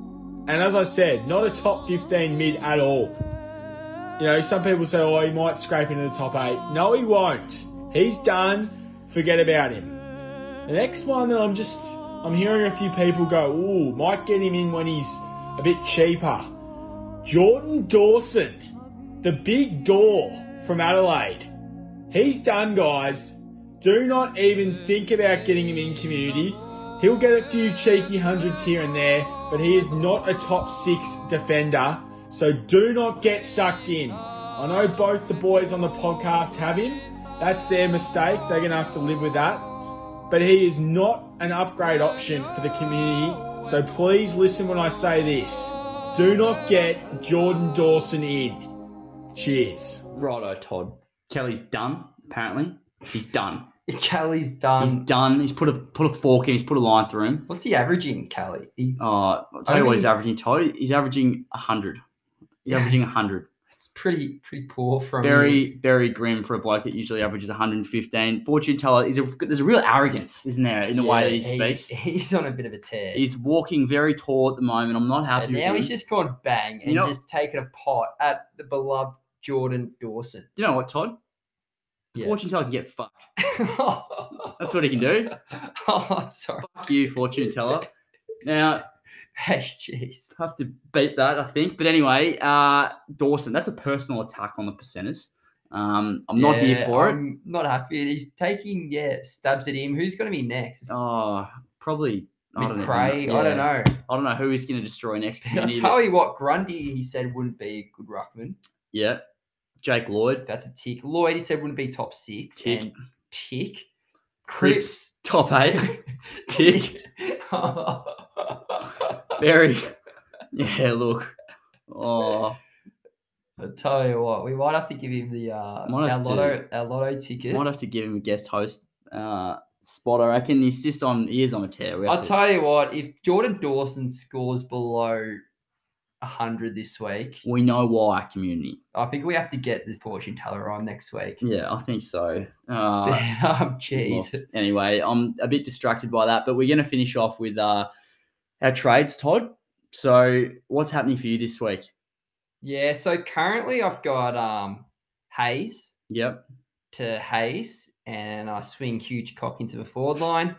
And as I said, not a top fifteen mid at all. You know, some people say, oh, he might scrape into the top eight. No, he won't. He's done. Forget about him. The next one that I'm just, I'm hearing a few people go, ooh, might get him in when he's a bit cheaper. Jordan Dawson, the big door from Adelaide. He's done, guys. Do not even think about getting him in community. He'll get a few cheeky hundreds here and there, but he is not a top six defender, so do not get sucked in. I know both the boys on the podcast have him. That's their mistake. They're going to have to live with that. But he is not an upgrade option for the community, so please listen when I say this. Do not get Jordan Dawson in. Cheers. Righto, Todd. Kelly's done, apparently. He's done. Kelly's done. He's done. He's put a put a fork in. He's put a line through him. What's he averaging, Kelly? He, Oh, I'll tell you what he's averaging, Todd. He's averaging one hundred. He's averaging one hundred. it's pretty pretty poor from him. Very, very grim for a bloke that usually averages one hundred fifteen. Fortune teller, is a, there's a real arrogance, isn't there, in the way that he speaks? He's on a bit of a tear. He's walking very tall at the moment. I'm not happy and with now him. he's just gone bang and You know- just taken a pot at the beloved Jordan Dawson. Do you know what, Todd? The Yeah. Fortune teller can get fucked. That's what he can do. Oh, sorry. Fuck you, fortune teller. Now, Hey, jeez. have to beat that, I think. But anyway, uh, Dawson, that's a personal attack on the percenters. Um, I'm not here Yeah, for it. I'm not happy. He's taking, yeah, stabs at him. Who's going to be next? Is it Oh, probably. I don't know. McRae? I don't Yeah. know. I don't know who he's going to destroy next. I'll community, tell but- you what, Grundy, he said, wouldn't be a good ruckman. Yeah. Jake Lloyd. That's a tick. Lloyd, he said, wouldn't be top six. Tick. And tick. Cripps, top eight. Tick. Very. Yeah, look. Oh, I'll tell you what, we might have to give him the uh, Might our have to. lotto our lotto ticket. might have to give him a guest host uh, spot. I reckon he's just on. He is on a tear. We have I'll to- tell you what, if Jordan Dawson scores below a hundred this week, we know why, community. I think we have to get the fortune teller on next week. Yeah, I think so. Uh, um, jeez. Look, anyway, I'm a bit distracted by that, but we're going to finish off with uh, our trades, Todd. So, what's happening for you this week? Yeah, so currently I've got um Hayes Yep. to Hayes, and I swing huge cock into the forward line.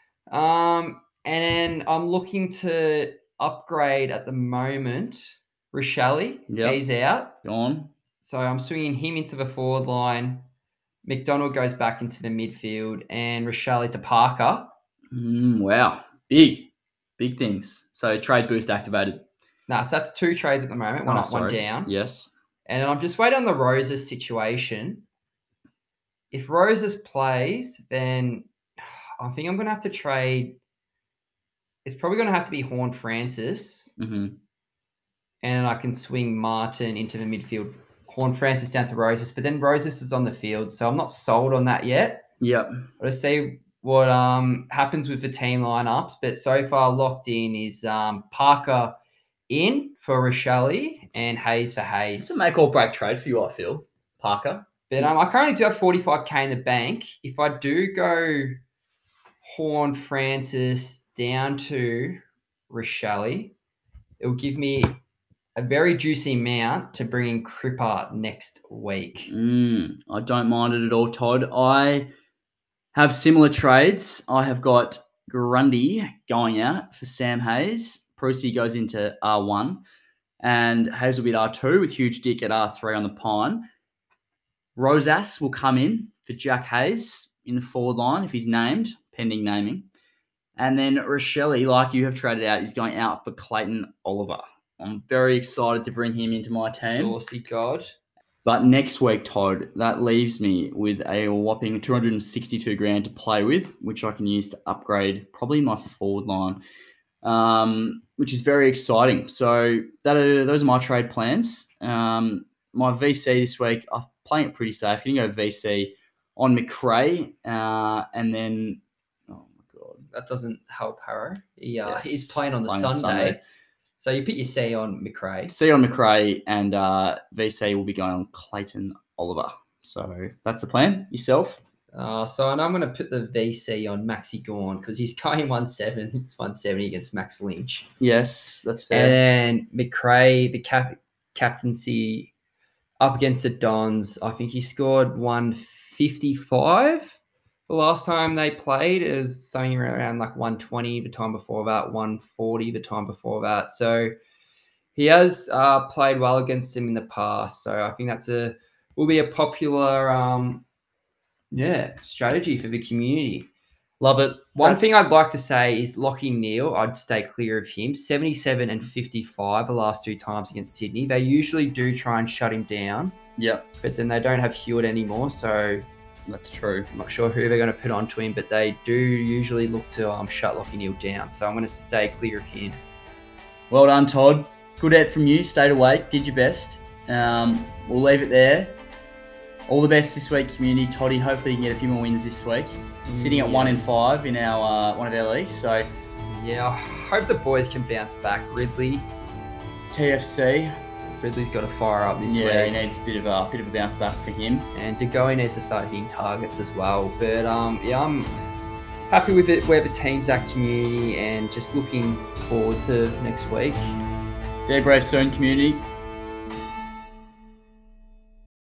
Um, and then I'm looking to upgrade at the moment. Rochelle, Yep. he's out. Go on. So I'm swinging him into the forward line. McDonald goes back into the midfield, and Rochelle to Parker. Mm, wow. Big. Big things. So, trade boost activated. Nah, so that's two trades at the moment, one Oh, up, one sorry. down. Yes. And I'm just waiting on the Roses situation. If Roses plays, then I think I'm going to have to trade. It's probably going to have to be Horn Francis, hmm and I can swing Martin into the midfield. Horn Francis down to Roses, but then Roses is on the field, so I'm not sold on that yet. Yep. I'll just see what um happens with the team lineups. But so far, locked in is um, Parker in for Rochelle and Hayes for Hayes. It's a make or break trade for you, I feel. Parker. But um, I currently do have forty-five K in the bank. If I do go Horn Francis down to Rochelle, it will give me a very juicy amount to bring in Cripper next week. Mm, I don't mind it at all, Todd. I have similar trades. I have got Grundy going out for Sam Hayes. Prusy goes into R one. And Hayes will be at R two with Huge Dick at R three on the Pine. Rosas will come in for Jack Hayes in the forward line if he's named, pending naming. And then Rochelle, like you have traded out, is going out for Clayton Oliver. I'm very excited to bring him into my team. Saucy God. But next week, Todd, that leaves me with a whopping two hundred sixty-two grand to play with, which I can use to upgrade probably my forward line, um, which is very exciting. So that are, those are my trade plans. Um, my V C this week, I'm playing it pretty safe. You can go V C on McRae, uh, and then, oh my God. That doesn't help Harrow. He, uh, Yes, he's playing on the playing on Sunday. Sunday. So you put your C on McRae. C on McRae, and uh, V C will be going on Clayton Oliver. So that's the plan. Yourself? Uh, so and I'm going to put the V C on Maxi Gorn because he's going one seven. It's one seventy against Max Lynch. Yes, that's fair. And then McRae, the cap captaincy up against the Dons. I think he scored one fifty-five the last time they played. It was something around like one twenty the time before that, one forty the time before that. So he has uh, played well against him in the past. So I think that's a will be a popular um, yeah strategy for the community. Love it. One That's- thing I'd like to say is Lockie Neal. I'd stay clear of him. seventy-seven and fifty-five the last two times against Sydney. They usually do try and shut him down, Yep, but then they don't have Hewitt anymore. So that's true. I'm not sure who they're going to put onto him, but they do usually look to um, shut Lockie Neal down. So I'm going to stay clear of him. Well done, Todd. Good out from you. Stayed awake. Did your best. Um, we'll leave it there. All the best this week, community. Toddy, hopefully you can get a few more wins this week. Sitting at Yeah. one in five in our uh, one of our leagues. So Yeah, I hope the boys can bounce back. Ridley, T F C. Ridley's got to fire up this Yeah, week. he needs a bit of a bit of a bounce back for him. And De Goey needs to start hitting targets as well. But um, yeah, I'm happy with it where the team's at, community, and just looking forward to next week. Dead brave soon, community.